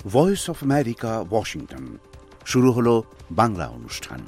Voice of America, Washington. শুরু হলো বাংলা অনুষ্ঠান।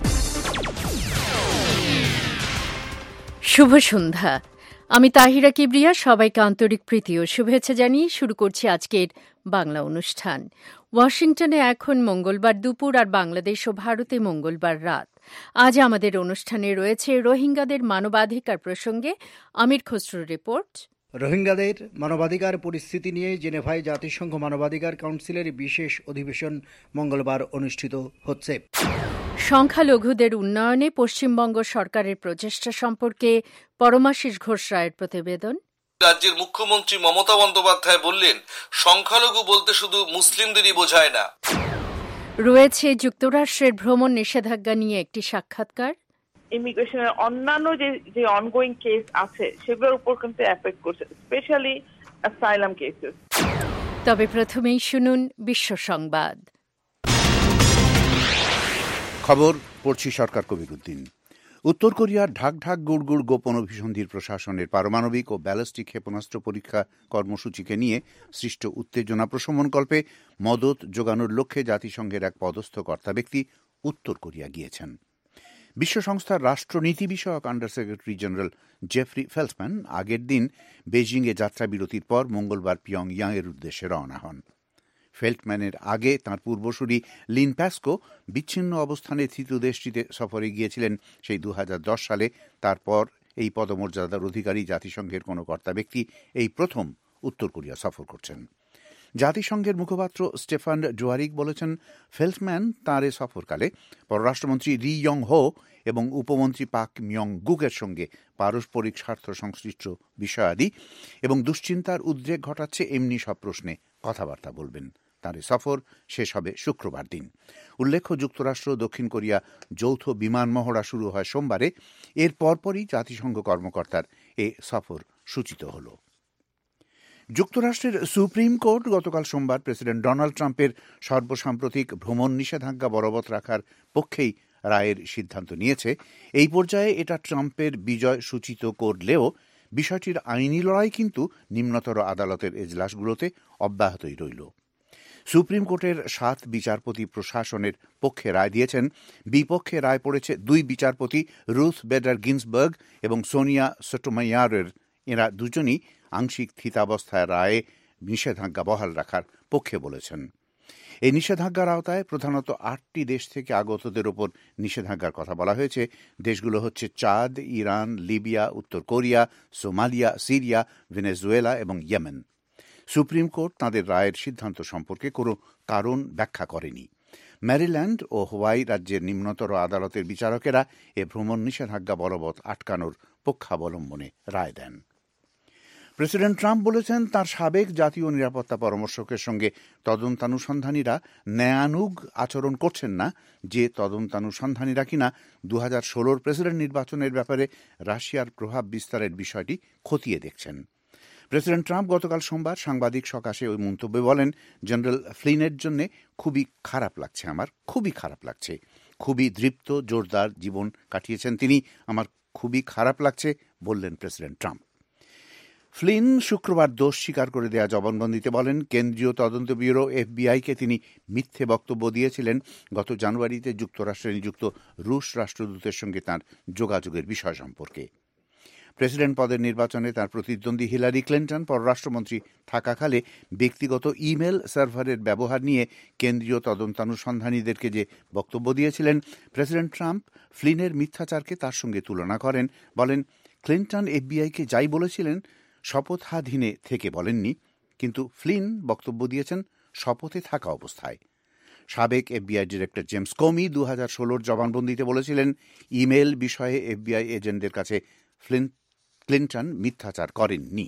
শুভ সন্ধ্যা। আমি তাহিরা কিবরিয়া। সবাইকে আন্তরিক প্রীতি ও শুভেচ্ছা জানিয়ে শুরু করছি আজকের বাংলা অনুষ্ঠান। ওয়াশিংটনে এখন মঙ্গলবার দুপুর আর বাংলাদেশ ও ভারতে মঙ্গলবার রাত। আজ আমাদের অনুষ্ঠানে রয়েছে রোহিঙ্গাদের মানবাধিকার প্রসঙ্গে আমির খসরুর রিপোর্ট। রোহিঙ্গাদের মানবাধিকার পরিস্থিতি নিয়ে জেনেভায় জাতিসংঘ মানবাধিকার কাউন্সিলের বিশেষ অধিবেশন মঙ্গলবার অনুষ্ঠিত হচ্ছে। সংখ্যালঘুদের উন্নয়নে পশ্চিমবঙ্গ সরকারের প্রচেষ্টা সম্পর্কে পরমাশিস ঘোষ রায়ের প্রতিবেদন। রাজ্যের মুখ্যমন্ত্রী মমতা বন্দ্যোপাধ্যায় বললেন, সংখ্যালঘু বলতে শুধু মুসলিমদেরই বোঝায় না। রয়েছে যুক্তরাষ্ট্রের ভ্রমণ নিষেধাজ্ঞা নিয়ে একটি সাক্ষাৎকার। ইমিগ্রেশনের অন্যান্য যে অনগোয়িং কেস আছে সেগুলোর উপর কিন্তু এফেক্ট করছে, স্পেশালি অ্যাসাইলাম কেসেস। তবে প্রথমেই শুনুন বিশ্ব সংবাদ। খবর পড়ছি সরকার কবিরউদ্দিন। উত্তর কোরিয়ার ঢাক ঢাক গুড়গুড় গোপন অভিসন্ধির প্রশাসনের পারমাণবিক ও ব্যালিস্টিক ক্ষেপণাস্ত্র পরীক্ষা কর্মসূচিকে নিয়ে সৃষ্ট উত্তেজনা প্রশমনকল্পে মদত যোগানোর লক্ষ্যে জাতিসংঘের এক পদস্থ কর্তা ব্যক্তি উত্তর কোরিয়া গিয়েছেন। বিশ্ব সংস্থার রাষ্ট্রনীতি বিষয়ক under secretary general Jeffrey Feltman আগের দিন বেজিংয়ে যাত্রাবিরতির পর মঙ্গলবার পিয়ংইয়াংয়ের উদ্দেশ্যে রওনা হন। ফেল্টম্যানের আগে তাঁর পূর্বসূরি লিন প্যাসকো বিচ্ছিন্ন অবস্থানে তৃতীয় দেশটিতে সফরে গিয়েছিলেন সেই 2010 সালে। তারপর এই পদমর্যাদার অধিকারী জাতিসংঘের কোনো কর্তা ব্যক্তি এই প্রথম উত্তর কোরিয়া সফর করছেন। জাতিসংঘের মুখপাত্র স্টেফান ডুয়ারিক বলেছেন, ফেল্টম্যান তাঁর এ সফরকালে পররাষ্ট্রমন্ত্রী রি ইয়ং হো এবং উপমন্ত্রী পাক মিয়ং গুকের সঙ্গে পারস্পরিক স্বার্থ সংশ্লিষ্ট বিষয়াদি এবং দুশ্চিন্তার উদ্রেক ঘটাচ্ছে এমনি সব প্রশ্নে কথাবার্তা বলবেন। তাঁর এ সফর শেষ হবে শুক্রবার দিন। উল্লেখ্য, যুক্তরাষ্ট্র দক্ষিণ কোরিয়া যৌথ বিমান মহড়া শুরু হয় সোমবারে। এর পরপরই জাতিসংঘ কর্মকর্তার এ সফর সূচিত হল। যুক্তরাষ্ট্রের সুপ্রিম কোর্ট গতকাল সোমবার প্রেসিডেন্ট ডোনাল্ড ট্রাম্পের সর্বসাম্প্রতিক ভ্রমণ নিষেধাজ্ঞা বলবৎ রাখার পক্ষেই রায়ের সিদ্ধান্ত নিয়েছে। এই পর্যায়ে এটা ট্রাম্পের বিজয় সূচিত করলেও বিষয়টির আইনি লড়াই কিন্তু নিম্নতর আদালতের এজলাসগুলোতে অব্যাহতই রইল। সুপ্রিম কোর্টের 7 বিচারপতি প্রশাসনের পক্ষে রায় দিয়েছেন। বিপক্ষে রায় পড়েছে 2 বিচারপতি রুথ বেডার গিন্সবার্গ এবং সোনিয়া সোটোমায়ারের। এরা দুজনই আংশিক স্থিতাবস্থায় রায়ে নিষেধাজ্ঞা বহাল রাখার পক্ষে বলেছেন। এই নিষেধাজ্ঞার আওতায় প্রধানত 8টি দেশ থেকে আগতদের ওপর নিষেধাজ্ঞার কথা বলা হয়েছে। দেশগুলো হচ্ছে চাদ, ইরান, লিবিয়া, উত্তর কোরিয়া, সোমালিয়া, সিরিয়া, ভেনেজুয়েলা এবং ইয়েমেন। সুপ্রিম কোর্ট তাঁদের রায়ের সিদ্ধান্ত সম্পর্কে কোনো কারণ ব্যাখ্যা করেনি। ম্যারিল্যান্ড ও হাওয়াই রাজ্যের নিম্নতর আদালতের বিচারকেরা এ ভ্রমণ নিষেধাজ্ঞা বলবৎ আটকানোর পক্ষাবলম্বনে রায় দেন। প্রেসিডেন্ট ট্রাম্প বলেছেন, তাঁর সাবেক জাতীয় নিরাপত্তা পরামর্শকের সঙ্গে তদন্তানুসন্ধানীরা ন্যায়ানুগ আচরণ করছেন না, যে তদন্তানুসন্ধানীরা কিনা 2016 প্রেসিডেন্ট নির্বাচনের ব্যাপারে রাশিয়ার প্রভাব বিস্তারের বিষয়টি খতিয়ে দেখছেন। প্রেসিডেন্ট ট্রাম্প গতকাল সোমবার সাংবাদিক সকাশে ওই মন্তব্যে বলেন, জেনারেল ফ্লিনের জন্য খুবই খারাপ লাগছে, আমার খুবই খারাপ লাগছে। খুবই দৃপ্ত জোরদার জীবন কাটিয়েছেন তিনি, আমার খুবই খারাপ লাগছে বললেন প্রেসিডেন্ট ট্রাম্প। ফ্লিন শুক্রবার দোষ স্বীকার করে দেয়া জবানবন্দিতে বলেন, কেন্দ্রীয় তদন্ত ব্যুরো এফবিআইকে তিনি মিথ্যে বক্তব্য দিয়েছিলেন গত জানুয়ারিতে যুক্তরাষ্ট্রে নিযুক্ত রুশ রাষ্ট্রদূতের সঙ্গে তাঁর যোগাযোগের বিষয় সম্পর্কে। প্রেসিডেন্ট পদের নির্বাচনে তার প্রতিদ্বন্দ্বী হিলারি ক্লিন্টন পররাষ্ট্রমন্ত্রী থাকাকালে ব্যক্তিগত ইমেল সার্ভারের ব্যবহার নিয়ে কেন্দ্রীয় তদন্তানুসন্ধানীদেরকে যে বক্তব্য দিয়েছিলেন, প্রেসিডেন্ট ট্রাম্প ফ্লিনের মিথ্যাচারকে তার সঙ্গে তুলনা করেন। বলেন, ক্লিন্টন এফবিআইকে যাই বলেছিলেন শপথাধীনে থেকে বলেননি, কিন্তু ফ্লিন বক্তব্য দিয়েছেন শপথে থাকা অবস্থায়। সাবেক এফবিআই ডিরেক্টর জেমস কোমি 2016 জবানবন্দিতে বলেছিলেন, ইমেল বিষয়ে এফবিআই এজেন্টদের কাছে ক্লিন্টন মিথ্যাচার করেননি।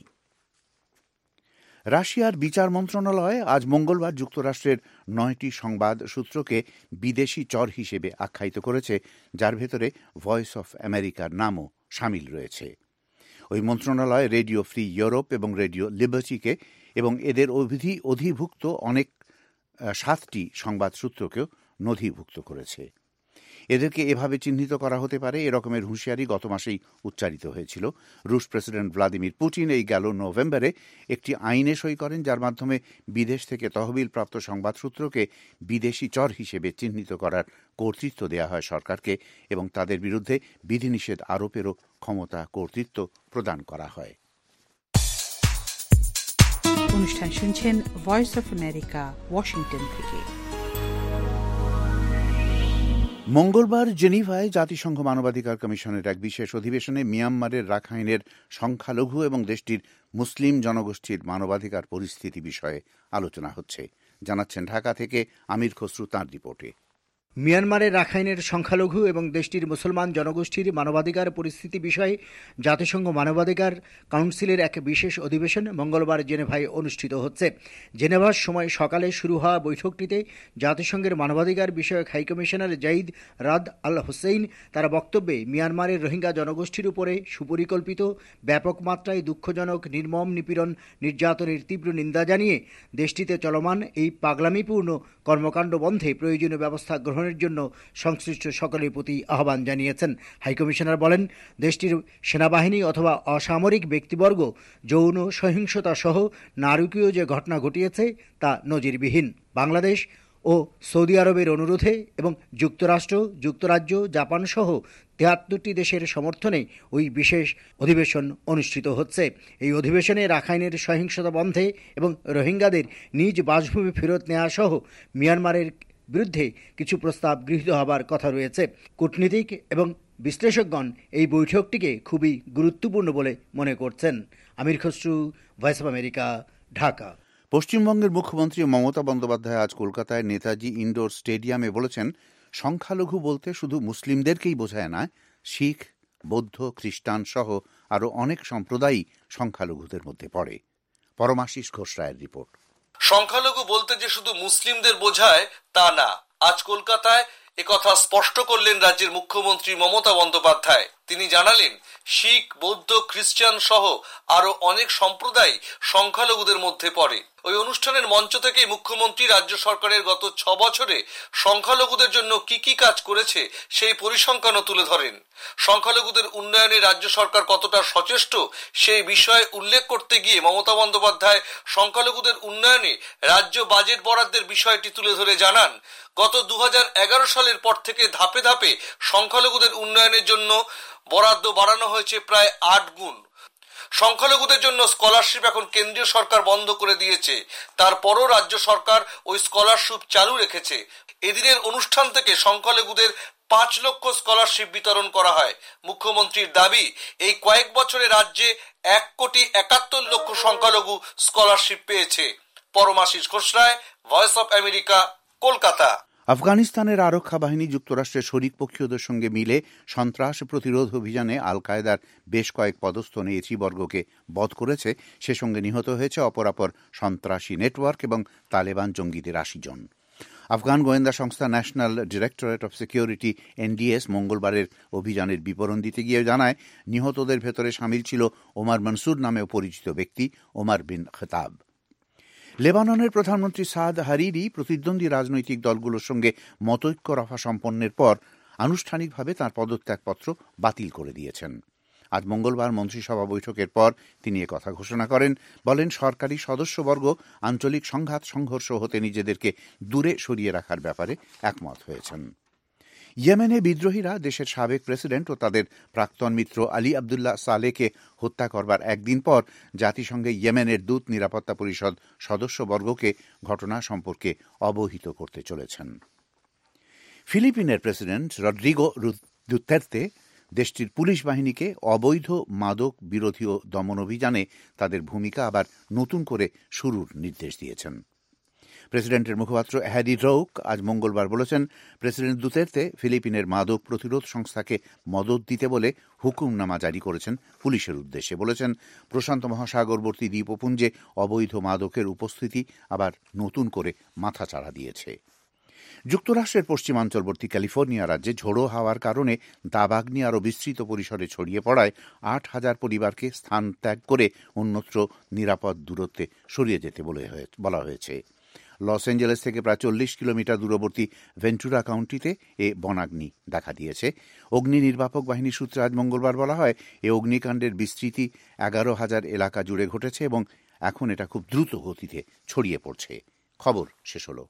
রাশিয়ার বিচার মন্ত্রণালয় আজ মঙ্গলবার যুক্তরাষ্ট্রের 9টি সংবাদ সূত্রকে বিদেশি চর হিসেবে আখ্যায়িত করেছে, যার ভেতরে ভয়েস অফ আমেরিকার নামও সামিল রয়েছে। ওই মন্ত্রণালয় রেডিও ফ্রি ইউরোপ এবং রেডিও লিবার্টিকে এবং এদের অধিভুক্ত অনেক 7টি সংবাদ সূত্রকেও নথিভুক্ত করেছে। এদেরকে এভাবে চিহ্নিত করা হতে পারে এরকমের হুঁশিয়ারি গত মাসেই উচ্চারিত হয়েছিল। রুশ প্রেসিডেন্ট ভ্লাদিমির পুতিন এই গেল নভেম্বরে একটি আইনে সই করেন, যার মাধ্যমে বিদেশ থেকে তহবিলপ্রাপ্ত সংবাদসূত্রকে বিদেশি চর হিসেবে চিহ্নিত করার কর্তৃত্ব দেয়া হয় সরকারকে এবং তাদের বিরুদ্ধে বিধিনিষেধ আরোপেরও ক্ষমতা কর্তৃত্ব প্রদান করা হয়। অনুষ্ঠান শুনছেন ভয়েস অফ আমেরিকা, ওয়াশিংটন থেকে। মঙ্গলবার জেনিভায় জাতিসংঘ মানবাধিকার কমিশনের এক বিশেষ অধিবেশনে মিয়ানমারের রাখাইনের সংখ্যালঘু এবং দেশটির মুসলিম জনগোষ্ঠীর মানবাধিকার পরিস্থিতি বিষয়ে আলোচনা হচ্ছে, জানাচ্ছেন ঢাকা থেকে আমির খসরু তাঁর রিপোর্টে। মিয়ানমারের রাখাইনের সংখ্যালঘু এবং দেশটির মুসলমান জনগোষ্ঠীর মানবাধিকার পরিস্থিতি বিষয়ে জাতিসংঘ মানবাধিকার কাউন্সিলের এক বিশেষ অধিবেশন মঙ্গলবার জেনেভায় অনুষ্ঠিত হচ্ছে। জেনেভার সময় সকালে শুরু হওয়া বৈঠকটিতে জাতিসংঘের মানবাধিকার বিষয়ক high commissioner Zeid Raad al Hussein তার বক্তব্যে মিয়ানমারের রোহিঙ্গা জনগোষ্ঠীর উপরে সুপরিকল্পিত, ব্যাপক মাত্রায় দুঃখজনক নির্মম নিপীড়ন নির্যাতনের তীব্র নিন্দা জানিয়ে দেশটিতে চলমান এই পাগলামিপূর্ণ কর্মকাণ্ড বন্ধে প্রয়োজনীয় ব্যবস্থা গ্রহণের জন্য সংশ্লিষ্ট সকলের প্রতি আহ্বান জানিয়েছেন। হাইকমিশনার বলেন, দেশটির সেনাবাহিনী অথবা অসামরিক ব্যক্তিবর্গ যৌন সহিংসতা সহ নারকীয় যে ঘটনা ঘটিয়েছে তা নজিরবিহীন। বাংলাদেশ ও সৌদি আরবের অনুরোধে এবং যুক্তরাষ্ট্র, যুক্তরাজ্য, জাপান সহ ৭৩টি দেশের সমর্থনে ওই বিশেষ অধিবেশন অনুষ্ঠিত হচ্ছে। এই অধিবেশনে রাখাইনের সহিংসতা বন্ধে এবং রোহিঙ্গাদের নিজ বাসভূমি ফেরত নেওয়া সহ মিয়ানমারের বিরুদ্ধে কিছু প্রস্তাব গৃহীত হবার কথা রয়েছে। কূটনীতিক এবং বিশ্লেষকগণ এই বৈঠকটিকে খুবই গুরুত্বপূর্ণ বলে মনে করছেন। Amir Khasru, Voice of America, Dhaka. পশ্চিমবঙ্গের মুখ্যমন্ত্রী মমতা বন্দ্যোপাধ্যায় আজ কলকাতায় নেতাজি ইনডোর স্টেডিয়ামে বলেছেন, সংখ্যালঘু বলতে শুধু মুসলিমদেরকেই বোঝায় না, শিখ, বৌদ্ধ, খ্রিস্টান সহ আরও অনেক সম্প্রদায়ই সংখ্যালঘুদের মধ্যে পড়ে। পরমাশিস ঘোষ রায়ের রিপোর্ট। সংখ্যালঘু বলতে যে শুধু মুসলিমদের বোঝায় তা না। আজ কলকাতায় একথা স্পষ্ট করলেন রাজ্যের মুখ্যমন্ত্রী মমতা বন্দ্যোপাধ্যায়। তিনি জানালেন, শিখ, বৌদ্ধ, খ্রিস্টান সহ আরো অনেক সম্প্রদায় সংখ্যালঘুদের মধ্যে পড়ে। ওই অনুষ্ঠানের মঞ্চ থেকে মুখ্যমন্ত্রী রাজ্য সরকারের গত ৬ বছরে সংখ্যালঘুদের জন্য কি কি কাজ করেছে সেই পরিসংখ্যানও তুলে ধরেন। সংখ্যালঘুদের উন্নয়নে রাজ্য সরকার কতটা সচেষ্ট সেই বিষয়ে উল্লেখ করতে গিয়ে মমতা বন্দ্যোপাধ্যায় সংখ্যালঘুদের উন্নয়নে রাজ্য বাজেট বরাদ্দের বিষয়টি তুলে ধরে জানান, গত ২০১১ সালের পর থেকে ধাপে ধাপে সংখ্যালঘুদের উন্নয়নের জন্য বরাদ্দ বাড়ানো হয়েছে প্রায় ৮ গুণ। সংখ্যালঘুদের জন্য স্কলারশিপ এখন কেন্দ্রীয় সরকার বন্ধ করে দিয়েছে, তারপরও রাজ্য সরকার ওই স্কলারশিপ চালু রেখেছে। এদিনের অনুষ্ঠান থেকে সংখ্যালঘুদের ৫ লক্ষ স্কলারশিপ বিতরণ করা হয়। মুখ্যমন্ত্রীর দাবি, এই কয়েক বছরে রাজ্যে ১,৭১,০০,০০০ সংখ্যালঘু স্কলারশিপ পেয়েছে। Paramashis Ghosh Roy, Voice of America, Kolkata. আফগানিস্তানের আরক্ষা বাহিনী যুক্তরাষ্ট্রের শরিক পক্ষীয়দের সঙ্গে মিলে সন্ত্রাস প্রতিরোধ অভিযানে আল কায়েদার বেশ কয়েক পদস্থ নেতৃবর্গকে বধ করেছে। সে সঙ্গে নিহত হয়েছে অপরাপর সন্ত্রাসী নেটওয়ার্ক এবং তালেবান জঙ্গিদের ৮০ জন। আফগান গোয়েন্দা সংস্থা National Directorate of Security NDS মঙ্গলবারের অভিযানের বিবরণ দিতে গিয়ে জানায়, নিহতদের ভেতরে সামিল ছিল ওমার মনসুর নামেও পরিচিত ব্যক্তি ওমার বিন খতাব। লেবাননের প্রধানমন্ত্রী সাদ হারিরি প্রতিদ্বন্দ্বী রাজনৈতিক দলগুলোর সঙ্গে মতৈক্য রফা সম্পন্নের পর আনুষ্ঠানিকভাবে তাঁর পদত্যাগপত্র বাতিল করে দিয়েছেন। আজ মঙ্গলবার মন্ত্রিসভা বৈঠকের পর তিনি একথা ঘোষণা করেন। বলেন, সরকারি সদস্যবর্গ আঞ্চলিক সংঘাত সংঘর্ষ হতে নিজেদেরকে দূরে সরিয়ে রাখার ব্যাপারে একমত হয়েছেন। ইয়েমেনে বিদ্রোহীরা দেশের সাবেক প্রেসিডেন্ট ও তাদের প্রাক্তন মিত্র আলী আবদুল্লাহ সালেহকে হত্যা করবার একদিন পর জাতিসংঘে ইয়েমেনের দূত নিরাপত্তা পরিষদ সদস্যবর্গকে ঘটনা সম্পর্কে অবহিত করতে চলেছেন। ফিলিপিনের প্রেসিডেন্ট রদ্রিগো দুতের্তে দেশটির পুলিশ বাহিনীকে অবৈধ মাদক বিরোধী ও দমন অভিযানে তাদের ভূমিকা আবার নতুন করে শুরুর নির্দেশ দিয়েছেন। প্রেসিডেন্টের মুখপাত্র হ্যারি রৌক আজ মঙ্গলবার বলেছেন, প্রেসিডেন্ট দুতের্তে ফিলিপিনের মাদক প্রতিরোধ সংস্থাকে মদত দিতে বলে হুকুমনামা জারি করেছেন পুলিশের উদ্দেশ্যে। বলেছেন, প্রশান্ত মহাসাগরবর্তী দ্বীপপুঞ্জে অবৈধ মাদকের উপস্থিতি আবার নতুন করে মাথাচাড়া দিয়েছে। যুক্তরাষ্ট্রের পশ্চিমাঞ্চলবর্তী ক্যালিফোর্নিয়া রাজ্যে ঝোড়ো হাওয়ার কারণে দাবাগ্নি আরও বিস্তৃত পরিসরে ছড়িয়ে পড়ায় ৮,০০০ পরিবারকে স্থান ত্যাগ করে অন্যত্র নিরাপদ দূরত্বে সরিয়ে যেতে বলা হয়েছে। লস অ্যাঞ্জেলেস থেকে প্রায় 40 কিলোমিটার দূরবর্তী ভেন্টুরা কাউন্টিতে এ বনাগ্নি দেখা দিয়েছে। অগ্নি নির্বাপক বাহিনীর সূত্রে আজ মঙ্গলবার বলা হয়, এ অগ্নিকাণ্ডের বিস্তৃতি 11,000 এলাকা জুড়ে ঘটেছে এবং এখন এটা খুব দ্রুত গতিতে ছড়িয়ে পড়ছে। খবর শেষ হলো।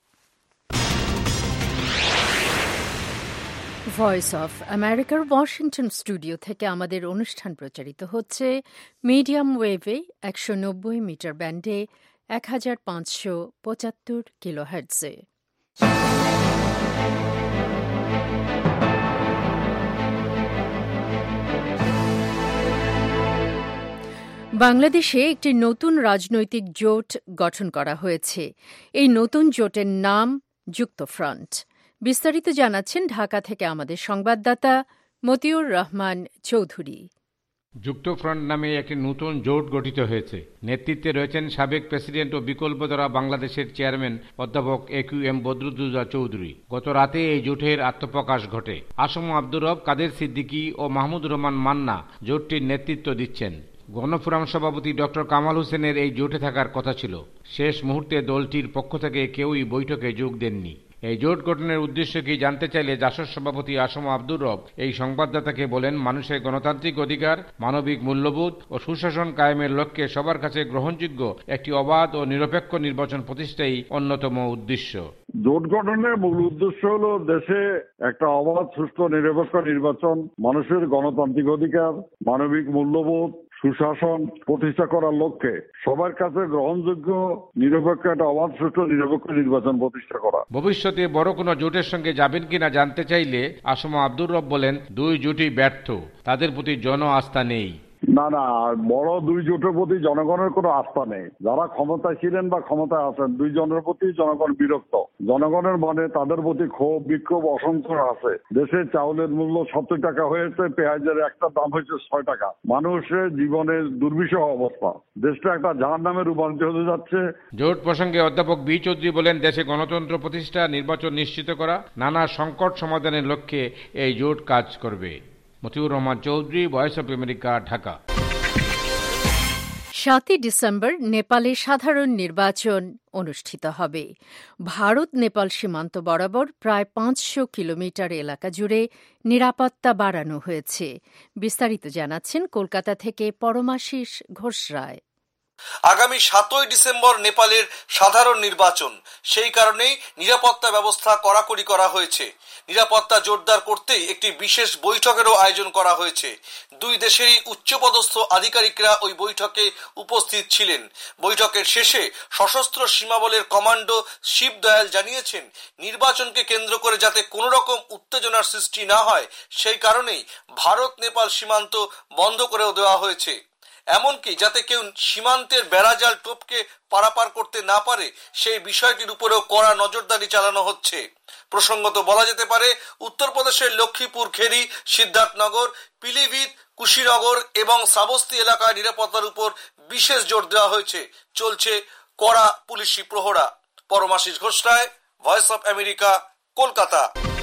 ভয়েস অফ আমেরিকার ওয়াশিংটন স্টুডিও থেকে আমাদের অনুষ্ঠান প্রচারিত হচ্ছে মিডিয়াম ওয়েভে 190 মিটার ব্যান্ডে 1575 কিলোহার্টজে। বাংলাদেশে একটি নতুন রাজনৈতিক জোট গঠন করা হয়েছে। এই নতুন জোটের নাম যুক্তফ্রন্ট। বিস্তারিত জানাচ্ছেন ঢাকা থেকে আমাদের সংবাদদাতা মতিউর রহমান চৌধুরী। যুক্তফ্রন্ট নামে একটি নতুন জোট গঠিত হয়েছে। নেতৃত্বে রয়েছেন সাবেক প্রেসিডেন্ট ও বিকল্পধারা বাংলাদেশের চেয়ারম্যান অধ্যাপক AQM বদরুদ্দোজা চৌধুরী। গত রাতে এই জোটের আত্মপ্রকাশ ঘটে। আসম আব্দুর রব, কাদের সিদ্দিকী ও মাহমুদুর রহমান মান্না জোটটির নেতৃত্ব দিচ্ছেন। গণফোরাম সভাপতি ডক্টর কামাল হোসেনের এই জোটে থাকার কথা ছিল। শেষ মুহূর্তে দলটির পক্ষ থেকে কেউই বৈঠকে যোগ দেননি। এই জোট গঠনের উদ্দেশ্য কি জানতে চাইলে জাসদ সভাপতি আসম আব্দুর রব এই সংবাদদাতাকে বলেন, মানুষের গণতান্ত্রিক অধিকার, মানবিক মূল্যবোধ ও সুশাসন কায়েমের লক্ষ্যে সবার কাছে গ্রহণযোগ্য একটি অবাধ ও নিরপেক্ষ নির্বাচন প্রতিষ্ঠাই অন্যতম উদ্দেশ্য। জোট গঠনের মূল উদ্দেশ্য হল দেশে একটা অবাধ, সুষ্ঠু, নিরপেক্ষ নির্বাচন, মানুষের গণতান্ত্রিক অধিকার, মানবিক মূল্যবোধ, সুশাসন প্রতিষ্ঠা করার লক্ষ্যে সবার কাছে গ্রহণযোগ্য নিরপেক্ষ একটা অবাধ, সুষ্ঠু, নিরপেক্ষ নির্বাচন প্রতিষ্ঠা করা। ভবিষ্যতে বড় কোনো জোটের সঙ্গে যাবেন কিনা জানতে চাইলে আসম আব্দুর রব বলেন, দুই জোটই ব্যর্থ, তাদের প্রতি জন আস্থা নেই। না, বড় দুই জোটের প্রতি জনগণের কোনো আস্থা নেই। যারা ক্ষমতায় ছিলেন বা ক্ষমতায় আছেন, দুই জনের প্রতি জনগণ বিরক্ত। জনগণের মনে তাদের প্রতি ক্ষোভ, বিক্ষোভ অসংখ্য আছে। দেশে চাউলের মূল্য 70 টাকা হয়েছে, পেঁয়াজের একটা দাম হয়েছে 6 টাকা। মানুষের জীবনের দুর্বিষহ অবস্থা। দেশটা একটা জাহান্নামে রূপান্তরিত হতে যাচ্ছে। জোট প্রসঙ্গে অধ্যাপক বি চৌধুরী বলেন, দেশে গণতন্ত্র প্রতিষ্ঠা, নির্বাচন নিশ্চিত করা, নানা সংকট সমাধানের লক্ষ্যে এই জোট কাজ করবে। Motiur Rahman Chowdhury, Voice of America, Dhaka. 7 December নেপালে সাধারণ নির্বাচন অনুষ্ঠিত হবে। ভারত নেপাল সীমান্ত বরাবর প্রায় 500 কিলোমিটার এলাকা জুড়ে নিরাপত্তা বাড়ানো হয়েছে। বিস্তারিত জানাচ্ছেন কলকাতা থেকে পরমাশিস ঘোষ রায়। আগামী 7 ডিসেম্বর নেপালের সাধারণ নির্বাচন, সেই কারণেই নিরাপত্তা ব্যবস্থা কড়াকড়ি করা হয়েছে। নিরাপত্তা জোরদার করতেই একটি বিশেষ বৈঠকেরও আয়োজন করা হয়েছে। দুই দেশেরই উচ্চপদস্থ আধিকারিকরা ওই বৈঠকে উপস্থিত ছিলেন। বৈঠকের শেষে সশস্ত্র সীমাবলের কমান্ডো শিব দয়াল জানিয়েছেন, নির্বাচনকে কেন্দ্র করে যাতে কোনো রকম উত্তেজনার সৃষ্টি না হয়, সেই কারণেই ভারত নেপাল সীমান্ত বন্ধ করেও দেওয়া হয়েছে। এমনকি যাতে কেউ সীমান্তের বেড়াজাল টপকে পারাপার করতে না পারে, সেই বিষয়টির উপরেও কড়া নজরদারি চালানো হচ্ছে। প্রসঙ্গত বলা যেতে পারে, উত্তরপ্রদেশের লক্ষ্মীপুর খেরি, সিদ্ধার্থনগর, পিলিভিত, কুশিনগর এবং শ্রাবস্তি এলাকায় নিরাপত্তার উপর বিশেষ জোর দেওয়া হয়েছে। চলছে কড়া পুলিশি প্রহরা। Paramashis Ghosh Roy, Voice of America, Kolkata.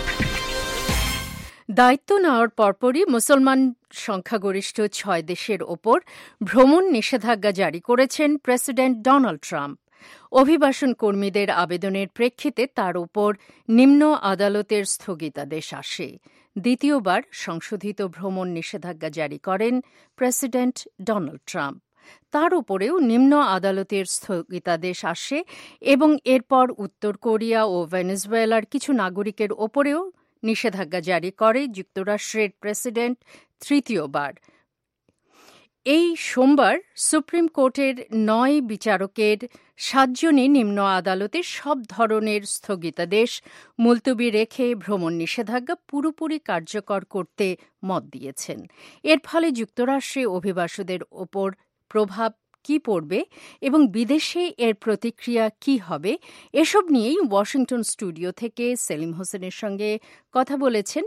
দায়িত্ব নেওয়ার পরপরই মুসলমান সংখ্যাগরিষ্ঠ 6 দেশের ওপর ভ্রমণ নিষেধাজ্ঞা জারি করেছেন প্রেসিডেন্ট ডোনাল্ড ট্রাম্প। অভিবাসন কর্মীদের আবেদনের প্রেক্ষিতে তার ওপর নিম্ন আদালতের স্থগিতাদেশ আসে। দ্বিতীয়বার সংশোধিত ভ্রমণ নিষেধাজ্ঞা জারি করেন প্রেসিডেন্ট ডোনাল্ড ট্রাম্প। তার উপরেও নিম্ন আদালতের স্থগিতাদেশ আসে এবং এরপর উত্তর কোরিয়া ও ভেনেজুয়েলার কিছু নাগরিকের ওপরেও নিষেধাজ্ঞা জারি করে যুক্তরাষ্ট্রের প্রেসিডেন্ট তৃতীয়বার। এই সোমবার সুপ্রিম কোর্টের 9 বিচারকের 7 জনই নিম্ন আদালতের সব ধরনের স্থগিতাদেশ মুলতবি রেখে ভ্রমণ নিষেধাজ্ঞা পুরোপুরি কার্যকর করতে মত দিয়েছেন। এর ফলে যুক্তরাষ্ট্রে অভিবাসীদের ওপর প্রভাব কি পড়বে এবং বিদেশে এর প্রতিক্রিয়া কি হবে, এসব নিয়েই ওয়াশিংটন স্টুডিও থেকে সেলিম হোসেনের সঙ্গে কথা বলেছেন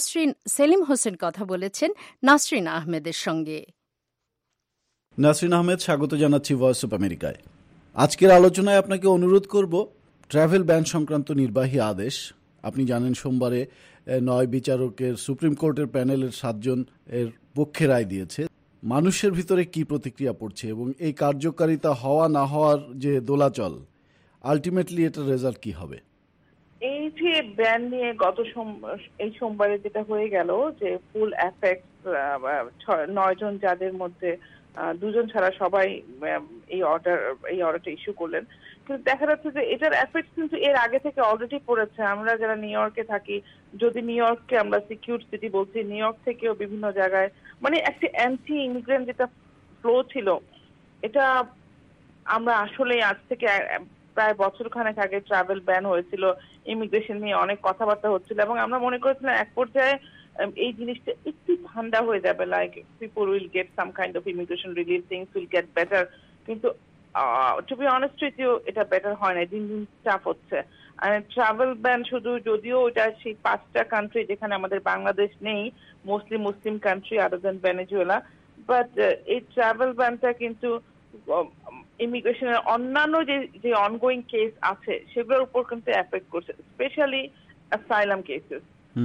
নাসরিন আহমেদের সঙ্গে। নাসরিন আহমেদ, স্বাগত জানাচ্ছি ভয়েস অফ আমেরিকায়। আজকের আলোচনায় আপনাকে অনুরোধ করব ট্রাভেল ব্যান সংক্রান্ত নির্বাহী আদেশ। আপনি জানেন সোমবারে 9 বিচারকের সুপ্রিম কোর্টের প্যানেলের 7 জন এর পক্ষে রায় দিয়েছে। মানুষের ভিতরে কি প্রতিক্রিয়া পড়ছে এবং এই কার্যকারিতা হওয়া না হওয়ার যে দোলাচল, আলটিমেটলি এটার রেজাল্ট কি হবে? এই যে ব্যান নিয়ে এই সোমবারে যেটা হয়ে গেল যে ফুল এফেক্ট 9 জন যাদের মধ্যে 2 জন ছাড়া সবাই এই অর্ডারটা ইস্যু করলেন। কিন্তু দেখা যাচ্ছে যে এটার এফেক্ট কিন্তু এর আগে থেকে অলরেডি পড়েছে। আমরা যারা নিউ ইয়র্কে থাকি, যদি নিউ ইয়র্ককে আমরা সিকিউর সিটি বলছি, নিউ ইয়র্ক থেকেও বিভিন্ন জায়গায় মানে একটা অ্যান্টি ইমিগ্রেন্ট যেটা ফ্লো ছিল, এটা আমরা আসলে আজ থেকে প্রায় বছরখানেক আগে ট্রাভেল ব্যান হয়েছিল, ইমিগ্রেশন নিয়ে অনেক কথাবার্তা হচ্ছিল এবং আমরা মনে করেছিলাম এক পর্যায়ে এই জিনিসটা একটু ঠান্ডা হয়ে যাবে, like people will get some kind of immigration relief, things will get better. কিন্তু to be honest with you, এটা বেটার হয় না, দিন দিন টাফ হচ্ছে। আর ট্রাভেল ব্যান শুধু, যদিও ওটা সেই 5টা কান্ট্রি যেখানে আমাদের বাংলাদেশ নেই, mostly Muslim country other than Venezuela, but এই ট্রাভেল ব্যানটা কিন্তু ইমিগ্রেশনের অন্যান্য যে অনগোয়িং কেস আছে সেগুলোর উপর কিন্তু এফেক্ট করছে, স্পেশালি অ্যাসাইলাম কেসেস।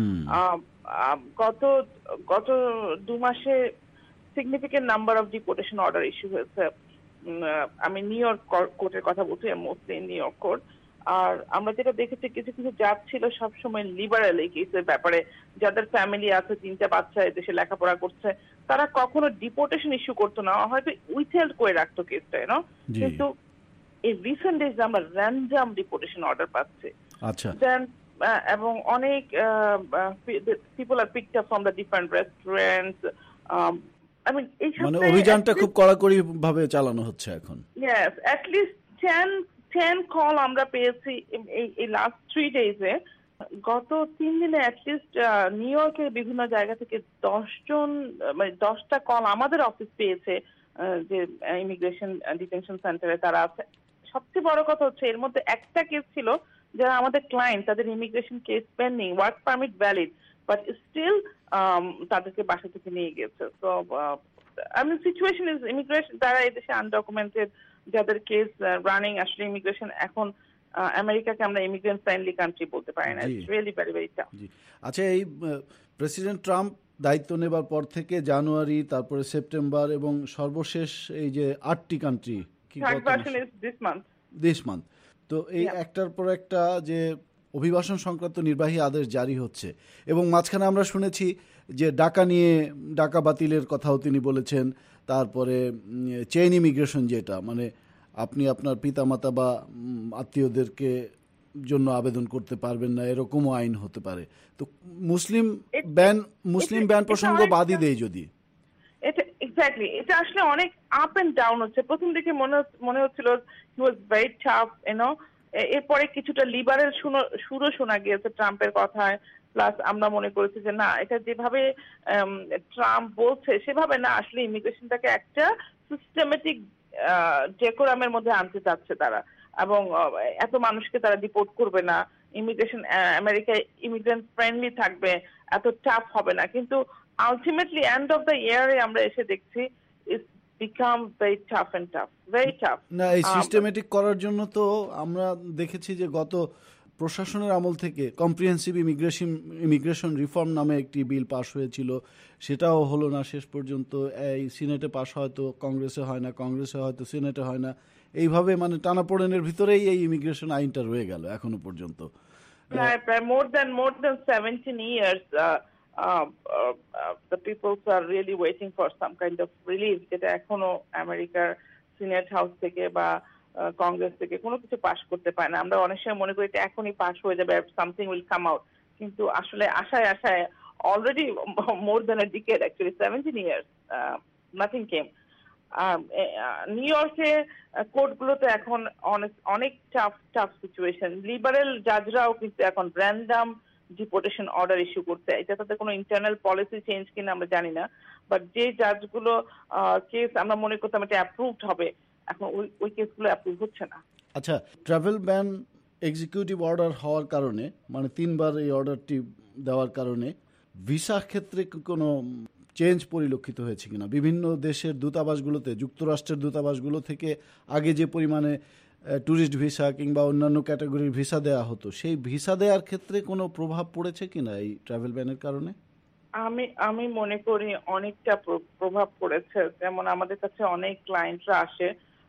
গত 2 মাসে significant number of deportation order issue হয়েছে। আমি নিউ ইয়র্ক কোর্টের কথা বলছি, মোস্টলি নিউ ইয়র্ক কোর্ট। আর আমরা যেটা দেখেছি, কিছু কিছু জাজ ছিল সবসময় লিবারেল এই কেসের ব্যাপারে, যাদের ফ্যামিলি আছে, 3টা বাচ্চা এদেশে লেখাপড়া করছে, তারা কখনো ডিপোর্টেশন ইস্যু করতো না, হয়তো উইথহেল্ড করে রাখতো কেসটা, কিন্তু এই রিসেন্ট ডেজ আমরা র্যান্ডাম ডিপোর্টেশন অর্ডার পাচ্ছি। আচ্ছা। এবং অনেক people are picked up from the different restaurants. মানে অভিযানটা খুব কড়াকড়ি ভাবে চালানো হচ্ছে এখন। ইয়েস, অ্যাট লিস্ট 10 কল আমরা পেয়েছি এই লাস্ট 3 ডেজে। গত 3 দিনে অ্যাটলিস্ট নিউ ইয়র্কের বিভিন্ন জায়গা থেকে 10টা কল আমাদের অফিস পেয়েছে যে ইমিগ্রেশন ডিটেনশন সেন্টারে তারা আছে। সবচেয়ে বড় কথা হচ্ছে এর মধ্যে একটা কেস ছিল যারা আমাদের ক্লায়েন্ট, তাদের immigration case pending, work permit valid, but still তাদেরকে বাসা থেকে নিয়ে গেছে। তো সিচুয়েশন ইজ ইমিগ্রেশন, তারা এদেশে আনডকুমেন্টেড যাদের কেস রানিং, আসলে ইমিগ্রেশন এখন আমেরিকাকে আমরা ইমিগ্রেন্ট ফ্রেন্ডলি কান্ট্রি বলতে পারি না। It's really very very tough. আচ্ছা, এই প্রেসিডেন্ট ট্রাম্প দায়িত্ব নেবার পর থেকে জানুয়ারি, তারপরে সেপ্টেম্বর এবং সর্বশেষ এই যে 8টি কান্ট্রি, দিস মান্থ, তো এই একটার পর একটা যে অভিবাসন সংক্রান্ত নির্বাহী আদেশ জারি হচ্ছে এবং মাঝখানে আমরা শুনেছি যে ডাকা বাতিলের কথাও তিনি বলেছেন। তারপরে চেইন ইমিগ্রেশন, যেটা মানে আপনি আপনার পিতামাতা বা আত্মীয়দেরকে জন্য আবেদন করতে পারবেন না, এরকমও আইন হতে পারে। তো মুসলিম ব্যান প্রসঙ্গ বাদই দেয় যদি। এটা এক্স্যাক্টলি, এটা আসলে অনেক আপ এন্ড ডাউন হচ্ছে। প্রথম দিকে মনে হচ্ছিল হি ওয়াজ ভেরি টাফ, এরপরে কিছুটা লিবারেল সুরও শোনা গিয়েছে ট্রাম্পের কথায়। প্লাস আমরা মনে করেছি যে না, এটা যেভাবে ট্রাম্প বলছে সেভাবে না, আসলে ইমিগ্রেশনটাকে একটা সিস্টেমেটিক ডেকোরামের মধ্যে আনতে চাচ্ছে তারা, এবং এত মানুষকে তারা ডিপোর্ট করবে না, ইমিগ্রেশন আমেরিকায় ইমিগ্রেন্ট ফ্রেন্ডলি থাকবে, এত টাফ হবে না। কিন্তু আলটিমেটলি এন্ড অফ দ্য ইয়ারে আমরা এসে দেখছি it's become very tough and tough, very tough. না, এই সিস্টেমেটিক করার জন্য তো আমরা দেখেছি যে গত প্রশাসনের আমল থেকে কম্প্রিহেন্সিভ ইমিগ্রেশন রিফর্ম নামে একটি বিল পাস হয়েছিল, সেটাও হলো না শেষ পর্যন্ত। এই সিনেটে পাস হয়তো, কংগ্রেসে হয় না, কংগ্রেসে হয়তো, সিনেটে হয় না, এইভাবে মানে টানাপোড়েনের ভিতরেই এই ইমিগ্রেশন আইনটা রয়ে গেল এখনো পর্যন্ত। প্রায় more than 17 years the peoples are really waiting for some kind of relief, যেটা এখনো আমেরিকার সিনেট হাউস থেকে বা কংগ্রেস থেকে কোনো কিছু পাস করতে পারে না। আমরা অনেক সময় মনে করি এটা এখনই পাস হয়ে যাবে, সামথিং উইল কাম আউট, কিন্তু আসলে আশায় already more than a decade, actually 17 years nothing came. New ইয়র্কে কোর্টগুলোতে এখন অনেক টাফ সিচুয়েশন। লিবারেল জাজরাও কিন্তু এখন র্যান্ডাম ডিপোর্টেশন অর্ডার ইস্যু করছে। এটা তাদের কোনো ইন্টারনাল পলিসি চেঞ্জ কিনা আমরা জানি না, বাট যে জাজগুলো কেস আমরা মনে করতাম এটা অ্যাপ্রুভড হবে, এখন ওই কেসগুলো অ্যাপ্রুভ হচ্ছে না। আচ্ছা, ট্রাভেল ব্যান এক্সিকিউটিভ অর্ডার হওয়ার কারণে, মানে 3বার এই অর্ডারটি দেওয়ার কারণে ভিসা ক্ষেত্রে কোনো চেঞ্জ পরিলক্ষিত হয়েছে কিনা? বিভিন্ন দেশের দূতাবাসগুলোতে, যুক্তরাষ্ট্রের দূতাবাসগুলো থেকে আগে যে পরিমাণে ট্যুরিস্ট ভিসা কিংবা অন্যান্য ক্যাটাগরির ভিসা দেওয়া হতো, সেই ভিসা দেওয়ার ক্ষেত্রে কোনো প্রভাব পড়েছে কিনা এই ট্রাভেল ব্যানের কারণে? আমি মনে করি অনেকটা প্রভাব পড়েছে। যেমন আমাদের কাছে অনেক ক্লায়েন্টরা আসে,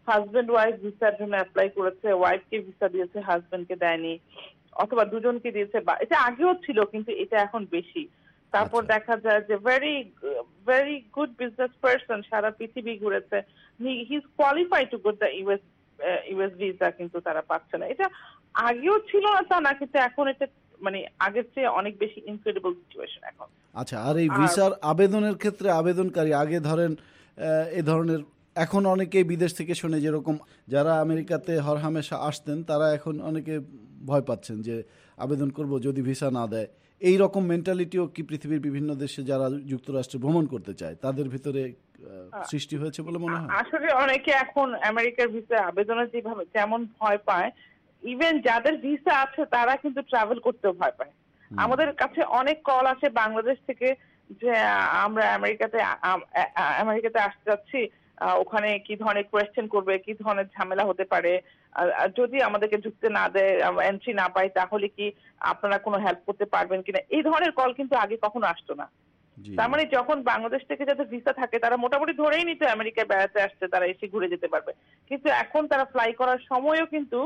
হাজবেন্ড ওয়াইফ ভিসার জন্য অ্যাপ্লাই করেছে, ওয়াইফকে ভিসা দিয়েছে, হাজবেন্ডকে দেয়নি, অথবা দুজনকে দিয়েছে। এটা আগেও ছিল, কিন্তু এটা এখন বেশি। তারপর দেখা যায় যে ভেরি গুড বিজনেস পারসন, সারা পৃথিবী ঘুরেছে, he is qualified to get the US visa, কিন্তু তারা পাচ্ছে না। এটা আগেও ছিল না তা না, কিন্তু এখন এটা মানে আগের চেয়ে অনেক বেশি ইনক্রেডিবল সিচুয়েশন এখন। আচ্ছা, আর এই ভিসার আবেদনের ক্ষেত্রে আবেদনকারী আগে ধরেন এ ধরনের, এখন অনেকেই বিদেশ থেকে শুনে, যেরকম যারা আমেরিকাতে হরহামেশা আসতেন তারা এখন অনেকে ভয় পাচ্ছেন যে আবেদন করব যদি ভিসা না দেয়। এই রকম মেন্টালিটিও কি পৃথিবীর বিভিন্ন দেশে যারা যুক্তরাষ্ট্রে ভ্রমণ করতে চায় তাদের ভিতরে সৃষ্টি হয়েছে বলে মনে হয়? আসলে অনেকে এখন আমেরিকার ভিসা আবেদনের যেমন ভয় পায়, ইভেন যাদের ভিসা আছে তারা কিন্তু ট্রাভেল করতেও ভয় পায়। আমাদের কাছে অনেক কল আসে বাংলাদেশ থেকে যে আমরা আমেরিকাতে আসতে যাচ্ছি, ওখানে কি ধরনের কোয়েশ্চেন করবে, কি ধরনের ঝামেলা হতে পারে, যদি আমাদেরকে ঢুকতে না দেয়, এন্ট্রি না পাই, তাহলে কি আপনারা কোনো হেল্প করতে পারবেন কিনা। এই ধরনের কল কিন্তু আগে কখনো আসতো না। তার মানে যখন বাংলাদেশ থেকে যাদের ভিসা থাকে তারা মোটামুটি ধরেই নিত আমেরিকায় বেড়াতে আসছে, তারা এসে ঘুরে যেতে পারবে। কিন্তু এখন তারা ফ্লাই করার সময়ও কিন্তু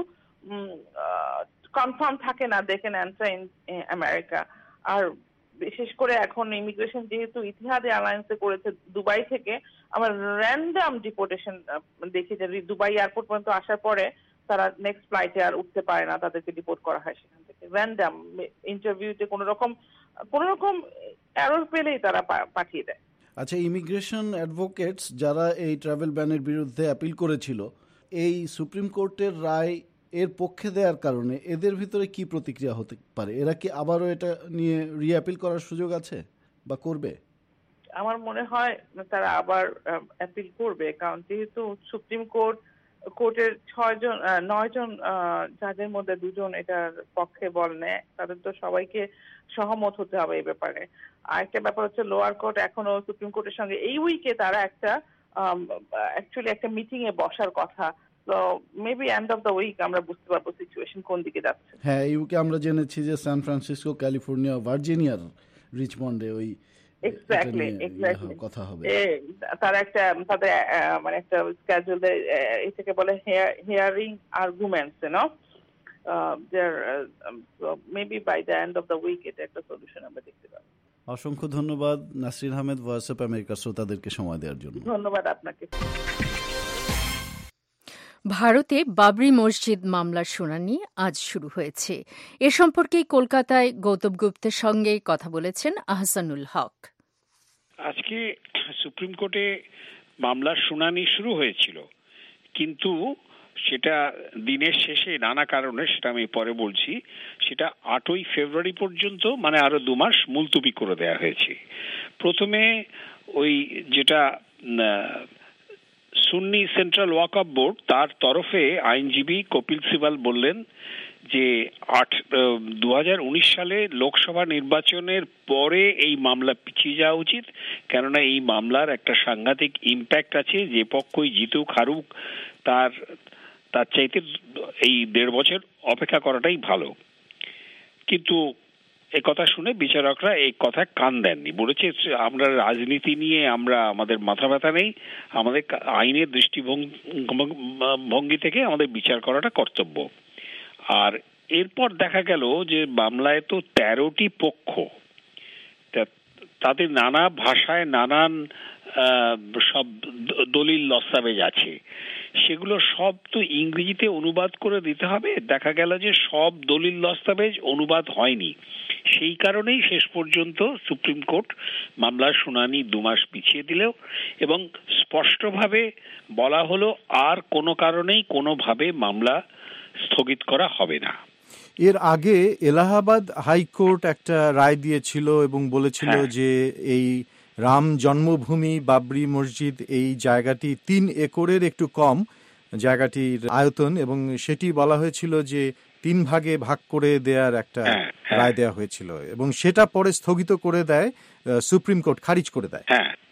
কনফার্ম থাকে না, দেখেন এন্টার ইন আমেরিকা। আর বিশেষ করে এখন ইমিগ্রেশন যেহেতু ইতিহাদ এয়ারলাইন্সে করেছে দুবাই থেকে, আমার র্যান্ডাম ডিপোর্টেশন দেখি যে দুবাই এয়ারপোর্ট পর্যন্ত আসার পরে তারা নেক্সট ফ্লাইটে আর উঠতে পারে না, তাদেরকে ডিপোর্ট করা হয় সেখান থেকে। র্যান্ডাম ইন্টারভিউতে কোন রকম এরর পেলেই তারা পাঠিয়ে দেয়। আচ্ছা, ইমিগ্রেশন অ্যাডভোকেটস যারা এই ট্রাভেল ব্যানের বিরুদ্ধে অ্যাপিল করেছিল, এই সুপ্রিম কোর্টের রায় এর পক্ষে দেওয়ার কারণে এদের ভিতরে কি প্রতিক্রিয়া হতে পারে? এরা কি আবারও এটা নিয়ে রিঅ্যাপিল করার সুযোগ আছে বা করবে? আমার মনে হয় তারা আবার অ্যাপিল করবে, কারণ যেহেতু সুপ্রিম কোর্টের 9 জন জাজের মধ্যে 2 জন এটার পক্ষে বলেন, তাদের তো সবাইকে সহমত হতে হবে এই ব্যাপারে। আরেকটা ব্যাপার হচ্ছে লোয়ার কোর্ট এখনো সুপ্রিম কোর্টের সঙ্গে এই উইকে তারা একটা মিটিং এ বসার কথা। তো maybe end of the week আমরা বুঝতে পারবো সিচুয়েশন কোন দিকে যাচ্ছে। হ্যাঁ, এই উইকে আমরা জেনেছি যে সান ফ্রান্সিসকো, ক্যালিফোর্নিয়া, ভার্জিনিয়ার রিচমন্ডে ওই এক্স্যাক্টলি কথা হবে। তারা তাদের মানে একটা স্কেজুল এটাকে বলে hearing arguments, maybe by the end of the week এটা একটা সলিউশন আমরা দেখতে পাবো। অসংখ্য ধন্যবাদ নাসরিন আহমেদ, ভয়েস অফ আমেরিকার শ্রোতাদেরকে সময় দেওয়ার জন্য। ধন্যবাদ আপনাকে। ভারতে বাবরি মসজিদ মামলার শুনানি আজ শুরু হয়েছে। এ সম্পর্কে কলকাতায় গৌতম গুপ্তের সঙ্গে কথা বলেছেন আহসানুল হক। আজকে সুপ্রিম কোর্টে মামলার শুনানি শুরু হয়েছিল, কিন্তু সেটা দিনের শেষে নানা কারণে, সেটা আমি পরে বলছি, সেটা 8ই ফেব্রুয়ারি পর্যন্ত, মানে আরো 2 মাস মুলতবি করে দেওয়া হয়েছে। প্রথমে ওই যেটা সুন্নি সেন্ট্রাল ওয়াকফ বোর্ড, তার তরফে আইনজীবী কপিল সিবাল বললেন যে 2019 সালে লোকসভা নির্বাচনের পরে এই মামলা পিছিয়ে যাওয়া উচিত, কেননা এই মামলার একটা সাংঘাতিক ইম্প্যাক্ট আছে। যে পক্ষই জিতুক হারুক তার চাইতে এই 1.5 বছর অপেক্ষা করাটাই ভালো। কিন্তু এই কথা শুনে বিচারকরা এই কথায় কান দেননি, বলেছে আমরা রাজনীতি নিয়ে আমাদের মাথা ব্যথা নেই, আমাদের আইনের দৃষ্টিভঙ্গি থেকে আমাদের বিচার করাটা কর্তব্য। আর এরপর দেখা গেল যে মামলায় তো 13টি পক্ষ, তাদের নানা ভাষায় নানান সব দলিল দস্তাবেজ আছে, সেগুলো সব তো ইংরেজিতে অনুবাদ করে দিতে হবে। দেখা গেল যে সব দলিল দস্তাবেজ অনুবাদ হয়নি, সেই কারণেই শেষ পর্যন্ত সুপ্রিম কোর্ট মামলার শুনানি 2 মাস পিছিয়ে দিলেও, এবং স্পষ্টভাবে বলা হলো আর কোনো কারণেই কোনোভাবে মামলা স্থগিত করা হবে না। এর আগে এলাহাবাদ হাইকোর্ট একটা রায় দিয়েছিল এবং বলেছিল যে এই রাম জন্মভূমি বাবরি মসজিদ, এই জায়গাটি 3 একরের একটু কম জায়গাটির আয়তন, এবং সেটি বলা হয়েছিল যে 3 ভাগে ভাগ করে দেওয়ার একটা রায় দেওয়া হয়েছিল, এবং সেটা পরে স্থগিত করে দেয় সুপ্রিম কোর্ট, খারিজ করে দেয়।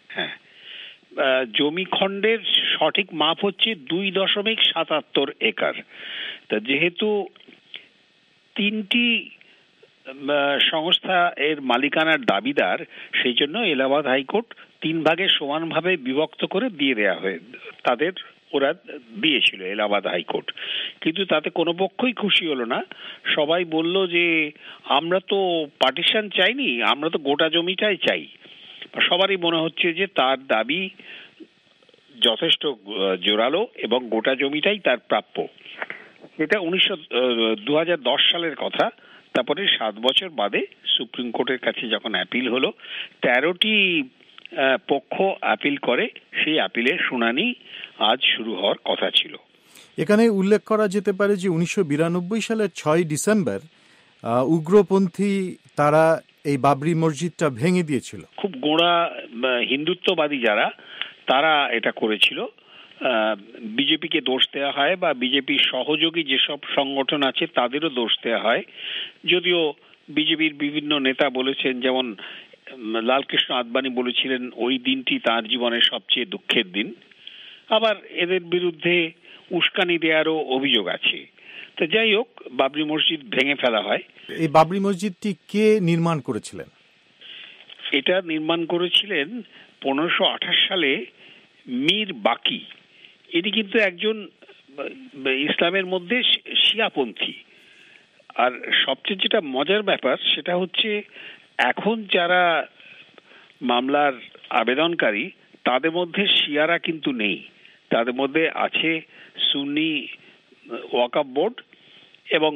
জমি খণ্ডের সঠিক মাপ হচ্ছে 2.77 একর। তা যেহেতু 3টি সংস্থা এর মালিকানার দাবিদার, সেই জন্য এলাহাবাদ হাইকোর্ট 3 ভাগে সমানভাবে বিভক্ত করে দিয়ে দেওয়া হয় তাদের ওরা দিয়েছিল এলাহাবাদ হাইকোর্ট, কিন্তু তাতে কোনো পক্ষই খুশি হলো না। সবাই বলল যে আমরা তো পার্টিশন চাইনি, আমরা তো গোটা জমিটাই চাই। সবারই মনে হচ্ছে যে তার দাবি যথেষ্ট জোরালো এবং গোটা জমিটাই তার প্রাপ্য। এটা 2010 সালের কথা। তারপরে 7 বছর বাদে সুপ্রিম কোর্টের কাছে যখন অ্যাপিল হলো, 13টি পক্ষ অ্যাপিল করে। সেই অ্যাপিলের শুনানি আজ শুরু হওয়ার কথা ছিল। এখানে উল্লেখ করা যেতে পারে যে 1992 সালের 6 ডিসেম্বর উগ্রপন্থী তারা এই বাবরি মসজিদটা ভেঙে দিয়েছিল। খুব গোঁড়া হিন্দুত্ববাদী যারা, তারা এটা করেছিল। বিজেপিকে দোষ দেওয়া হয় বা বিজেপির সহযোগী যেসব সংগঠন আছে তাদেরও দোষ দেওয়া হয়। যদিও বিজেপির বিভিন্ন নেতা বলেছেন, যেমন লালকৃষ্ণ আদবানি বলেছিলেন ওই দিনটি তার জীবনের সবচেয়ে দুঃখের দিন। আবার এদের বিরুদ্ধে উস্কানি দেওয়ারও অভিযোগ আছে। তো যাই হোক, বাবরি মসজিদ ভেঙে ফেলা হয়। এই বাবরি মসজিদটি কে নির্মাণ করেছিলেন? এটা নির্মাণ করেছিলেন 1528 সালে মীর বাকি। এটি কিন্তু একজন ইসলামের মধ্যে শিয়াপন্থী। আর সবচেয়ে যেটা মজার ব্যাপার সেটা হচ্ছে, এখন যারা মামলার আবেদনকারী তাদের মধ্যে শিয়ারা কিন্তু নেই। তাদের মধ্যে আছে সুন্নি ওয়াকফ বোর্ড এবং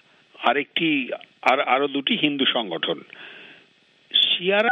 আরো দুটি হিন্দু সংগঠন। শিয়ারা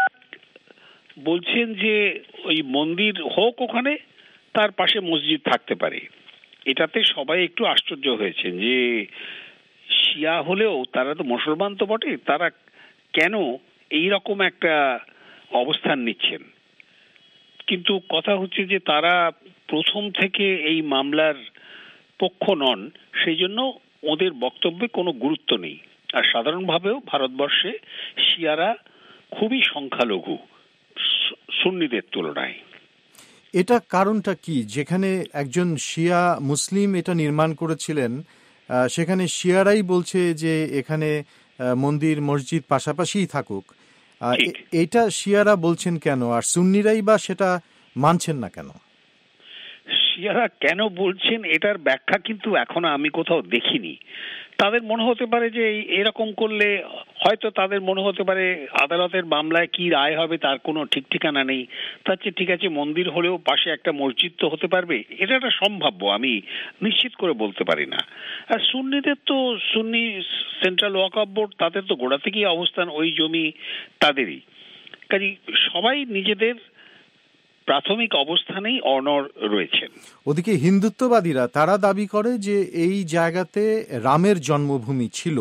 বলছেন যে ওই মন্দির হোক, ওখানে তার পাশে মসজিদ থাকতে পারে। এটাতে সবাই একটু আশ্চর্য হয়েছেন যে শিয়া হলেও তারা তো মুসলমান তো বটে, তারা কেন এই রকম একটা অবস্থান নিচ্ছেন। কিন্তু কথা হচ্ছে যে তারা প্রথম থেকে এই মামলার পক্ষ নন, সেই জন্য ওদের বক্তব্যে কোনো গুরুত্ব নেই। আর সাধারণভাবেও ভারতবর্ষে শিয়ারা খুবই সংখ্যালঘু সুন্নিদের তুলনায়। এটা কারণটা কি? যেখানে একজন শিয়া মুসলিম এটা নির্মাণ করেছিলেন, সেখানে শিয়ারাই বলছে যে এখানে মন্দির মসজিদ পাশাপাশিই থাকুক। এটা শিয়ারা বলছেন কেন, আর সুন্নিরাই বা সেটা মানছেন না কেন? শিয়ারা কেন বলছেন এটার ব্যাখ্যা কিন্তু এখনো আমি কোথাও দেখিনি। তাদের মনে হতে পারে যে এরকম করলে হয়তো তাদের মনে হতে পারে আদালতের মামলায় কি রায় হবে তার কোনো ঠিক ঠিকানা নেই, তার চেয়ে ঠিক আছে মন্দির হলেও পাশে একটা মসজিদ তো হতে পারবে। এটা একটা সম্ভাব্য, আমি নিশ্চিত করে বলতে পারি না। আর সুন্নিদের তো সুন্নি সেন্ট্রাল ওয়াকফ বোর্ড, তাদের তো গোড়া থেকেই অবস্থান ওই জমি তাদেরই। কাজে সবাই নিজেদের প্রাথমিক অবস্থানেই অনড় রয়েছেন। ওদিকে হিন্দুত্ববাদীরা তারা দাবি করে যে এই জায়গাতে রামের জন্মভূমি ছিল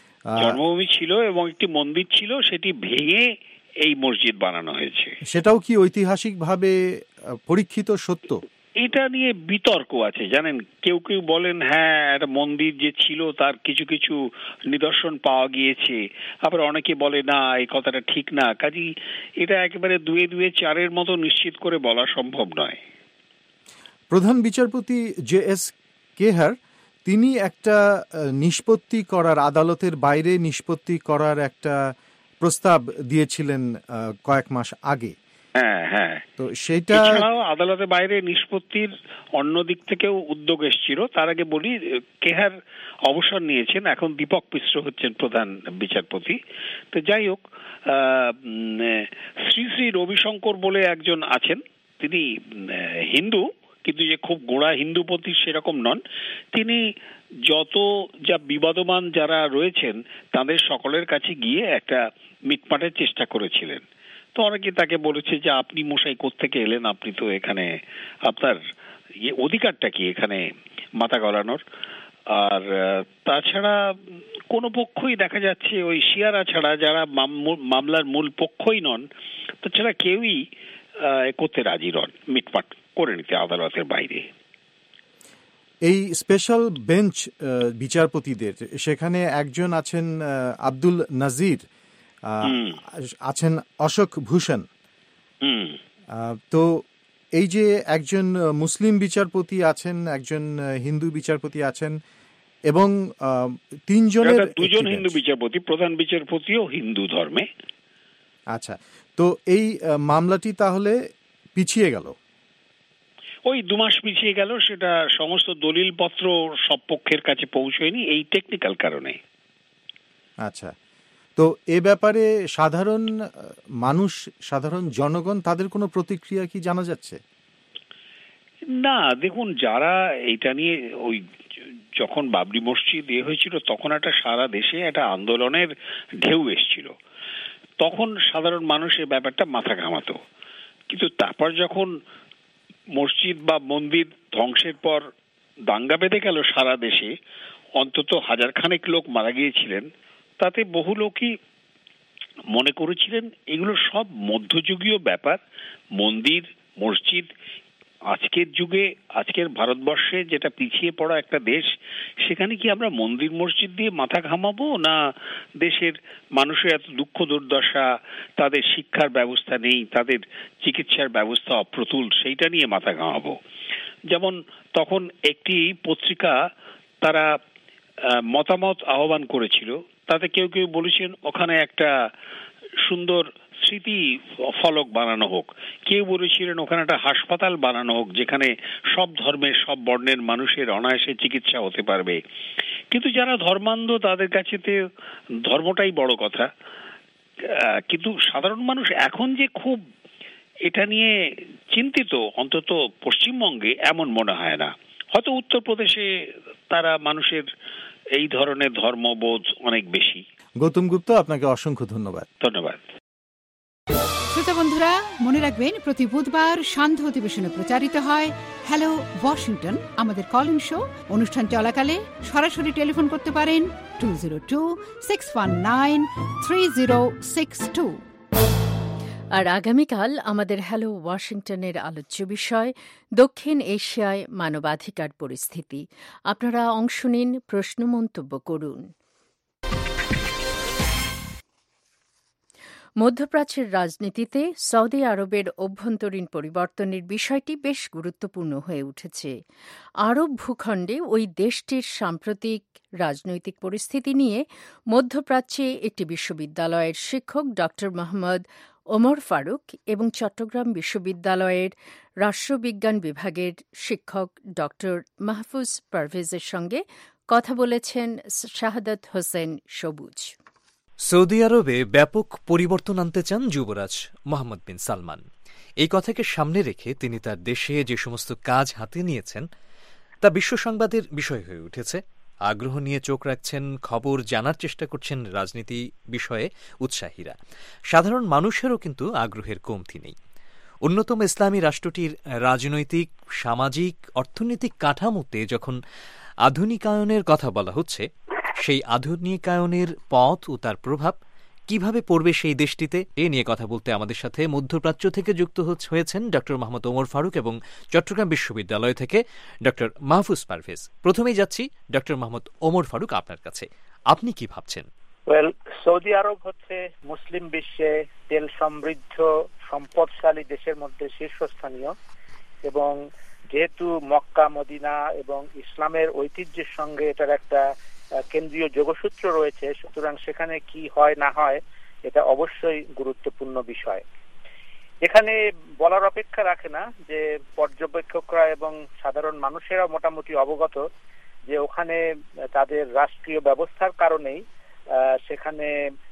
এবং একটি মন্দির ছিল, সেটি ভেঙে এই মসজিদ বানানো হয়েছে। সেটাও কি ঐতিহাসিকভাবে পরীক্ষিত সত্য? এটা নিয়ে বিতর্ক আছে জানেন। কেউ কেউ বলেন হ্যাঁ, একটা মন্দির যে ছিল তার কিছু কিছু নিদর্শন পাওয়া গিয়েছে, আবার অনেকে বলে না এই কথাটা ঠিক না। কাজেই এটা একেবারে 2-2-4 মতো নিশ্চিত করে বলা সম্ভব নয়। প্রধান বিচারপতি JS কেহার তিনি একটা নিষ্পত্তি করার, আদালতের বাইরে নিষ্পত্তি করার একটা প্রস্তাব দিয়েছিলেন কয়েক মাস আগে। হ্যাঁ, তো সেটা আদালতের বাইরে নিষ্পত্তির অন্য দিক থেকেও উদ্যোগ এসেছিল। তার আগে বলি, কেহার অবসর নিয়েছেন, এখন দীপক মিশ্র হচ্ছেন প্রধান বিচারপতি। তো যাই হোক, শ্রী শ্রী রবিশঙ্কর বলে একজন আছেন, তিনি হিন্দু কিন্তু যে খুব গোড়া হিন্দুপতি সেরকম নন। তিনি যা বিবাদমান যারা রয়েছেন তাদের সকলের কাছে গিয়ে একটা মিটমাটের চেষ্টা করেছিলেন। তো অনেকে তাকে বলেছে যে আপনি মশাই কোত্থেকে এলেন, আপনি তো এখানে আপনার অধিকারটা কি এখানে মাথা গলানোর। আর তাছাড়া কোনো পক্ষই দেখা যাচ্ছে ওই শিয়ারা ছাড়া যারা মামলার মূল পক্ষই নন, তাছাড়া কেউই করতে রাজি নন মিটমাট করে নিতে আদালতের বাইরে। এই স্পেশাল বেঞ্চ বিচারপতিদের সেখানে একজন আছেন আব্দুল নাজির, আছেন অশোক ভূষণ। তো এই যে একজন মুসলিম বিচারপতি আছেন, একজন হিন্দু বিচারপতি আছেন এবং 2জন হিন্দু বিচারপতি, প্রধান বিচারপতিও হিন্দু ধর্মে। আচ্ছা, তো এই মামলাটি তাহলে পিছিয়ে গেল। ওই 2 মাস পিছিয়ে গেল, সেটা সমস্ত দলিলপত্র সব পক্ষের কাছে পৌঁছয়নি এই টেকনিক্যাল কারণে। আচ্ছা, তো এ ব্যাপারে সাধারণ মানুষ, সাধারণ জনগণ, তাদের কোনো প্রতিক্রিয়া কি জানা যাচ্ছে? না, দেখুন, যারা এটা নিয়ে ওই যখন বাবরি মসজিদ হয়েছিল তখন একটা সারা দেশে একটা আন্দোলনের ঢেউ এসেছিল, তখন সাধারণ মানুষ এই ব্যাপারটা মাথা ঘামাতো। কিন্তু তারপর যখন মসজিদ বা মন্দির ধ্বংসের পর দাঙ্গা বেঁধে গেল সারা দেশে, অন্তত 1000 খানেক লোক মারা গিয়েছিলেন, তাতে বহু লোকই মনে করেছিলেন এগুলো সব মধ্যযুগীয় ব্যাপার। মন্দির মসজিদ আজকের যুগে, আজকের ভারতবর্ষে যেটা পিছিয়ে পড়া একটা দেশ, সেখানে কি আমরা মন্দির মসজিদ দিয়ে মাথা ঘামাবো, না দেশের মানুষের এত দুঃখ দুর্দশা, তাদের শিক্ষার ব্যবস্থা নেই, তাদের চিকিৎসার ব্যবস্থা অপ্রতুল, সেইটা নিয়ে মাথা ঘামাবো? যেমন তখন একটি পত্রিকা তারা মতামত আহ্বান করেছিল, তাতে কেউ কেউ বলেছেন ওখানে একটা সুন্দর স্মৃতি ফলক বানানো হোক, কেউ বলেছিলেন ওখানে একটা হাসপাতাল বানানো হোক যেখানে সব ধর্মের সব বর্ণের মানুষের অনায়াসে চিকিৎসা হতে পারবে। কিন্তু যারা ধর্মান্ধ তাদের কাছে তো ধর্মটাই বড় কথা। কিন্তু সাধারণ মানুষ এখন যে খুব এটা নিয়ে চিন্তিত, অন্তত পশ্চিমবঙ্গে এমন মনে হয় না। হয়তো উত্তরপ্রদেশে তারা মানুষের এই ধরনের ধর্মবোধ অনেক বেশি। গৌতম গুপ্ত, আপনাকে অসংখ্য ধন্যবাদ। ধন্যবাদ। শ্রোতা বন্ধুরা, মনে রাখবেন প্রতি বুধবার সান্ধ্য অধিবেশনে প্রচারিত হয় হ্যালো ওয়াশিংটন, আমাদের কল ইন শো। অনুষ্ঠান চলাকালে সরাসরি টেলিফোন করতে পারেন 202-619-3062। আর আগামীকাল আমাদের হ্যালো ওয়াশিংটনের আলোচ্য বিষয় দক্ষিণ এশিয়ায় মানবাধিকার পরিস্থিতি। আপনারা অংশ নিন, প্রশ্ন মন্তব্য করুন। মধ্যপ্রাচ্যের রাজনীতিতে সৌদি আরবের অভ্যন্তরীণ পরিবর্তনের বিষয়টি বেশ গুরুত্বপূর্ণ হয়ে উঠেছে। আরব ভূখণ্ডে ওই দেশটির সাম্প্রতিক রাজনৈতিক পরিস্থিতি নিয়ে মধ্যপ্রাচ্যে একটি বিশ্ববিদ্যালয়ের শিক্ষক ড. মোহাম্মদ ওমর ফারুক এবং চট্টগ্রাম বিশ্ববিদ্যালয়ের রাষ্ট্রবিজ্ঞান বিভাগের শিক্ষক ড. মাহফুজ পারভেজের সঙ্গে কথা বলেছেন শাহাদাত হোসেন সবুজ। সৌদি আরবে ব্যাপক পরিবর্তন আনতে চান যুবরাজ মোহাম্মদ বিন সালমান। এই কথাকে সামনে রেখে তিনি তার দেশে যে সমস্ত কাজ হাতে নিয়েছেন তা বিশ্ব সংবাদের বিষয় হয়ে উঠেছে। আগ্রহ নিয়ে চোখ রাখছেন, খবর জানার চেষ্টা করছেন রাজনীতি বিষয়ে উৎসাহীরা। সাধারণ মানুষেরও কিন্তু আগ্রহের কমতি নেই। অন্যতম ইসলামী রাষ্ট্রটির রাজনৈতিক, সামাজিক, অর্থনৈতিক কাঠামোতে যখন আধুনিকায়নের কথা বলা হচ্ছে, সেই আধুনিকায়নের পথ ও তার প্রভাব কিভাবে পড়বে সেই দেশটিতে, এ নিয়ে কথা বলতে আমাদের সাথে মধ্যপ্রাচ্য থেকে যুক্ত হয়েছেন ড. মোহাম্মদ ওমর ফারুক এবং চট্টগ্রাম বিশ্ববিদ্যালয় থেকে ড. মাহফুজ পারভেজ। প্রথমেই যাচ্ছি ড. মোহাম্মদ ওমর ফারুক, আপনার কাছে। আপনি কি ভাবছেন? সৌদি আরব হচ্ছে মুসলিম বিশ্বে তেল সমৃদ্ধ সম্পদশালী দেশের মধ্যে শীর্ষস্থানীয়, এবং যেহেতু মক্কা মদিনা এবং ইসলামের ঐতিহ্যের সঙ্গে এটার একটা কেন্দ্রীয় যোগসূত্র রয়েছে, সুতরাং সেখানে কি হয় না হয় এটা অবশ্যই গুরুত্বপূর্ণ বিষয়। এখানে বলার অপেক্ষা রাখে না যে পর্যবেক্ষকরা এবং সাধারণ মানুষেরা মোটামুটি অবগত যে ওখানে তাদের রাষ্ট্রীয় ব্যবস্থার কারণেই সেখানে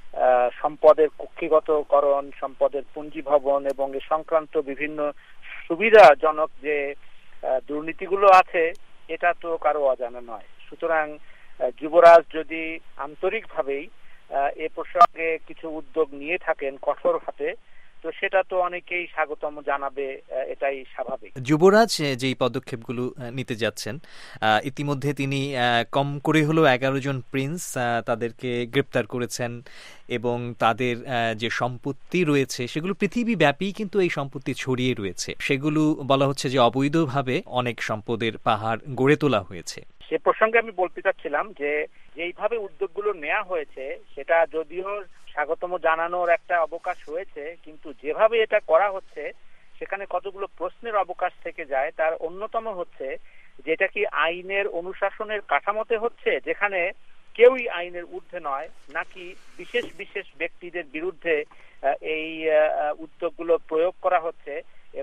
সম্পদের কুক্ষিগতকরণ, সম্পদের পুঞ্জীভবন এবং এ সংক্রান্ত বিভিন্ন সুবিধাজনক যে দুর্নীতিগুলো আছে এটা তো কারো অজানা নয়। সুতরাং যুবরাজ যদি আন্তরিকভাবেই এ প্রসঙ্গে কিছু উদ্যোগ নিয়ে থাকেন কঠোর হাতে, তো সেটা তো অনেকেই স্বাগতম জানাবে, এটাই স্বাভাবিক। যুবরাজ যেই পদক্ষেপগুলো নিতে যাচ্ছেন, ইতিমধ্যে তিনি কম করে হলেও 11 জন প্রিন্স তাদেরকে গ্রেপ্তার করেছেন এবং তাদের যে সম্পত্তি রয়েছে সেগুলো পৃথিবীব্যাপী কিন্তু এই সম্পত্তি ছড়িয়ে রয়েছে। সেগুলো বলা হচ্ছে যে অবৈধভাবে অনেক সম্পদের পাহাড় গড়ে তোলা হয়েছে। সে প্রসঙ্গে আমি বলতে চাচ্ছিলাম যে যেইভাবে উদ্যোগগুলো নেওয়া হয়েছে সেটা যদিও স্বাগতম জানানোর একটা অবকাশ রয়েছে, কিন্তু যেভাবে এটা করা হচ্ছে সেখানে কতগুলো প্রশ্নের অবকাশ থেকে যায়। তার অন্যতম হচ্ছে যেটা কি আইনের অনুশাসনের কাঠামোতে হচ্ছে, যেখানে কেউই আইনের ঊর্ধ্বে নয়, নাকি বিশেষ বিশেষ ব্যক্তিদের বিরুদ্ধে এই উদ্যোগগুলো প্রয়োগ করা হচ্ছে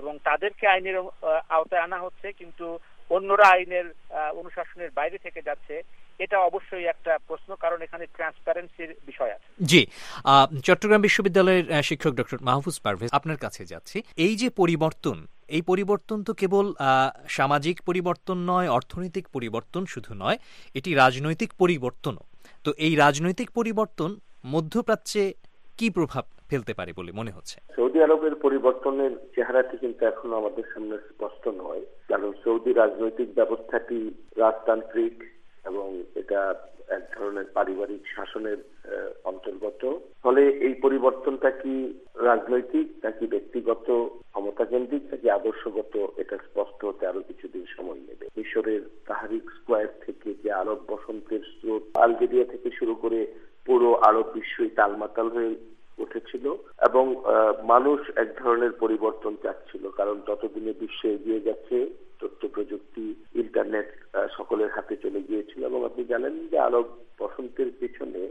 এবং তাদেরকে আইনের আওতায় আনা হচ্ছে, কিন্তু অন্যরা আইনের অনুশাসনের বাইরে থেকে যাচ্ছে, এটা অবশ্যই একটা প্রশ্ন, কারণ এখানে ট্রান্সপারেন্সির বিষয় আছে। জি, চট্টগ্রাম বিশ্ববিদ্যালয়ের শিক্ষক ডক্টর মাহফুজ পারভেজ, আপনার কাছে যাচ্ছি। এই যে পরিবর্তন, এই পরিবর্তন তো কেবল সামাজিক পরিবর্তন নয়, অর্থনৈতিক পরিবর্তন শুধু নয়, এটি রাজনৈতিক পরিবর্তনও। তো এই রাজনৈতিক পরিবর্তন মধ্যপ্রাচ্যে কি প্রভাব ফেলতে পারে বলে মনে হচ্ছে? সৌদি আরবের পরিবর্তনের চেহারাটি কিন্তু এখনো আমাদের সামনে স্পষ্ট নয়, কারণ সৌদি রাজনৈতিক ব্যবস্থাটি রাজতান্ত্রিক এবং এটা এক ধরনের পারিবারিক শাসনের অন্তর্গত। ফলে এই পরিবর্তনটা কি রাজনৈতিক নাকি ব্যক্তিগত, ক্ষমতাকেন্দ্রিক নাকি আদর্শগত, এটা স্পষ্ট হতে আরো কিছুদিন সময় নেবে। মিশরের তাহরিক স্কোয়ার থেকে যে আরব বসন্তের স্রোত, আলজেরিয়া থেকে শুরু করে পুরো আরব বিশ্বই তালমাতাল হয়ে উঠেছিল এবং মানুষ এক ধরনের পরিবর্তন চাচ্ছিল, কারণ ততদিনে বিশ্ব এগিয়ে যাচ্ছে, তথ্য প্রযুক্তি, ইন্টারনেট সকলের হাতে চলে গিয়েছিল। এবং আপনি জানেন যে আরব বসন্তের পেছনে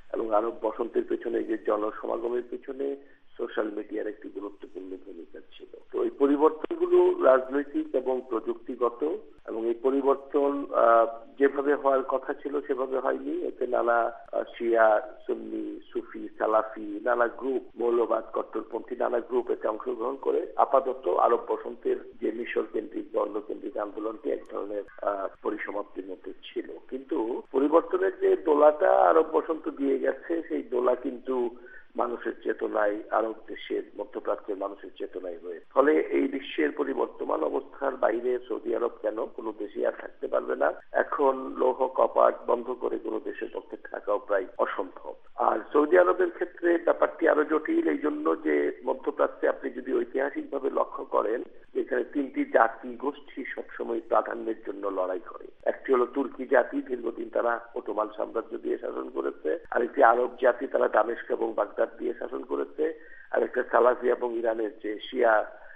যে জনসমাগমের পেছনে সোশ্যাল মিডিয়ার একটি গুরুত্বপূর্ণ ভূমিকা ছিল। তো এই পরিবর্তনগুলো রাজনৈতিক এবং প্রযুক্তিগত, এবং এই পরিবর্তন যেভাবে হওয়ার কথা ছিল সেভাবে হয়নি। এতে নানা শিয়া, সুন্নি, সুফি, সালাফি, নানা গ্রুপ, মৌলবাদ, কট্টরপন্থী নানা গ্রুপ এতে অংশগ্রহণ করে আপাতত আরব বসন্তের যে মিশর কেন্দ্রিক, বর্ণকেন্দ্রিক আন্দোলনটি এক ধরনের পরিসমাপ্তির মধ্যে ছিল। কিন্তু পরিবর্তনের যে দোলাটা আরব বসন্ত দিয়ে গেছে, সেই দোলা কিন্তু মানুষের চেতনায়, আরব দেশের, মধ্যপ্রাচ্যের মানুষের চেতনায় রয়েছে। ফলে এই বিশ্বের পরিবর্তমান অবস্থার বাইরে সৌদি আরব কেন, কোনো দেশে আর থাকতে পারবে না। এখন লৌহ কপাট বন্ধ করে কোনো দেশের পক্ষে থাকাও প্রায় অসম্ভব। আর সৌদি আরবের ক্ষেত্রে ব্যাপারটি আরো জটিল এই জন্য যে মধ্যপ্রাচ্যে আপনি যদি ঐতিহাসিকভাবে লক্ষ্য করেন, এখানে তিনটি জাতি গোষ্ঠী সবসময় প্রাধান্যের জন্য লড়াই করে। একটি হলো তুর্কি জাতি, দীর্ঘদিন তারা ওটোমান সাম্রাজ্য দিয়ে শাসন করেছে। আরেকটি আরব জাতি, তারা দামেস্ক এবং বাগদাদ দিয়ে শাসন করেছে। আর একটা সালাফি এবং ইরানের যে শিয়া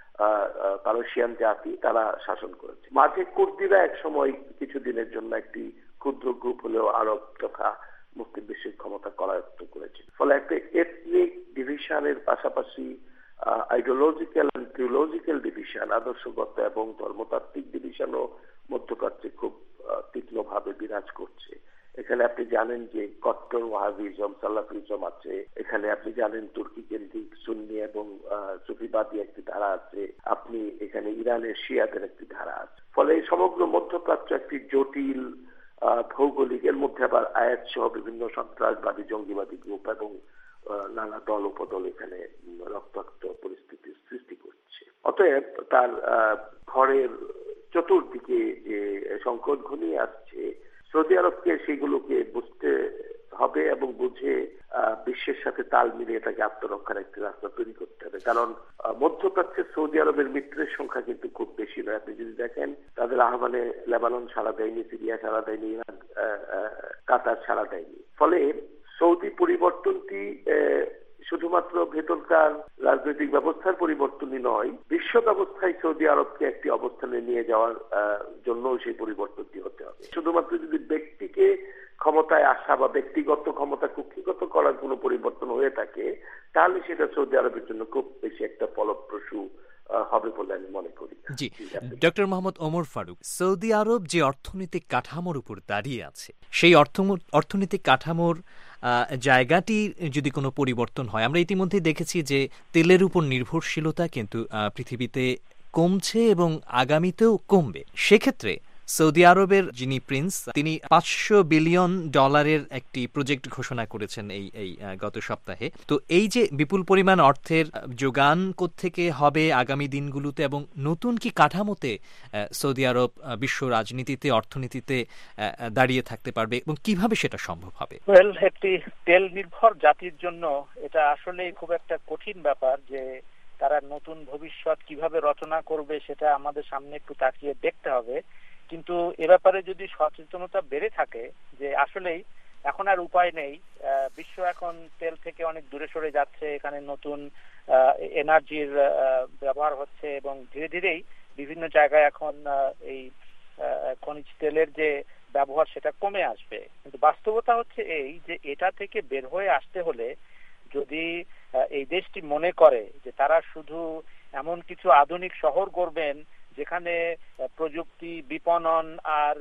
পারসিয়ান জাতি, তারা শাসন করেছে। মাঝে কুর্দিরা এক সময় কিছুদিনের জন্য একটি ক্ষুদ্র গ্রুপ হলেও আরব তথা মুসলিম বিশ্বের ক্ষমতা করায়ত্ত করেছে। ফলে একটা এথনিক ডিভিশনের পাশাপাশি আইডিওলজিক্যাল এন্ড থিওলজিক্যাল ডিভিশন, আদর্শগত এবং ধর্মতাত্ত্বিক ডিভিশনও মধ্যপ্রাচ্যে খুব তীক্ষ্ণভাবে বিরাজ করছে। এখানে আপনি জানেন যে কট্টর ওয়াহাবিজম, সালাফিজম আছে। এখানে আপনি জানেন তুর্কি কেন্দ্রিক সুন্নি এবং সুফিবাদী একটি ধারা আছে। আপনি এখানে ইরানের শিয়াদের একটি ধারা আছে। ফলে সমগ্র মধ্যপ্রাচ্য একটি জটিল ভৌগোলিক, এর মধ্যে আবার আয়াত সহ বিভিন্ন সন্ত্রাসবাদী, জঙ্গিবাদী গ্রুপ এবং নানা দল উপদল এখানে রক্তাক্ত পরিস্থিতির সৃষ্টি করছে। অতএব তার ঘরের চতুর্দিকে যে সংকট ঘনিয়ে আসছে, সৌদি আরবকে সেগুলোকে বুঝতে হবে এবং বুঝে বিশ্বের সাথে তাল মিলিয়ে এটাকে আত্মরক্ষার একটি রাস্তা তৈরি করতে হবে। কারণ মধ্যপ্রাচ্যের সৌদি আরবের মিত্রের সংখ্যা কিন্তু খুব বেশি নয়। আপনি যদি দেখেন, তাদের আহ্বানে লেবানন সাড়া দেয়নি, সিরিয়া সাড়া দেয়নি, ইরান, কাতার সাড়া দেয়নি। ফলে সৌদি পরিবর্তনটি শুধুমাত্র ভেতরকার রাজনৈতিক ব্যবস্থার পরিবর্তনই নয়, বিশ্ব ব্যবস্থায় সৌদি আরবকে একটি অবস্থানে নিয়ে যাওয়ার জন্য সেই পরিবর্তনটি হতে হবে। শুধুমাত্র যদি ব্যক্তিকে ক্ষমতায় আসা বা ব্যক্তিগত ক্ষমতা কুক্ষিগত করার কোনো পরিবর্তন হয়ে থাকে, তাহলে সেটা সৌদি আরবের জন্য খুব বেশি একটা ফলপ্রসূ হবে বলে আমি মনে করি। জি, ডক্টর মোহাম্মদ ওমর ফারুক, সৌদি আরব যে অর্থনৈতিক কাঠামোর উপর দাঁড়িয়ে আছে, সেই অর্থনৈতিক কাঠামোর জায়গাটি যদি কোনো পরিবর্তন হয়, আমরা ইতিমধ্যে দেখেছি যে তেলের উপর নির্ভরশীলতা কিন্তু পৃথিবীতে কমছে এবং আগামীতেও কমবে। সেক্ষেত্রে সৌদি আরবের যিনি প্রিন্স, তিনি $500 বিলিয়ন একটি প্রজেক্ট ঘোষণা করেছেন এই গত সপ্তাহে। তো এই যে বিপুল পরিমাণ অর্থের যোগান কোত্থেকে হবে আগামী দিনগুলোতে, এবং নতুন কি কাঠামোতে সৌদি আরব বিশ্ব রাজনীতিতে, অর্থনীতিতে দাঁড়িয়ে থাকতে পারবে এবং কিভাবে সেটা সম্ভব হবে? একটি তেল নির্ভর জাতির জন্য এটা আসলে খুব একটা কঠিন ব্যাপার যে তারা নতুন ভবিষ্যৎ কিভাবে রচনা করবে, সেটা আমাদের সামনে একটু তাকিয়ে দেখতে হবে। কিন্তু এ ব্যাপারে যদি সচেতনতা বেড়ে থাকে যে আসলেই এখন আর উপায় নেই, বিশ্ব এখন তেল থেকে অনেক দূরে সরে যাচ্ছে, এখানে নতুন এনার্জির ব্যবহার হচ্ছে এবং ধীরে ধীরেই বিভিন্ন জায়গায় এখন এই খনিজ তেলের যে ব্যবহার সেটা কমে আসবে। কিন্তু বাস্তবতা হচ্ছে এই যে এটা থেকে বের হয়ে আসতে হলে যদি এই দেশটি মনে করে যে তারা শুধু এমন কিছু আধুনিক শহর গড়বেন যেখানে প্রযুক্তি, বিপণন আর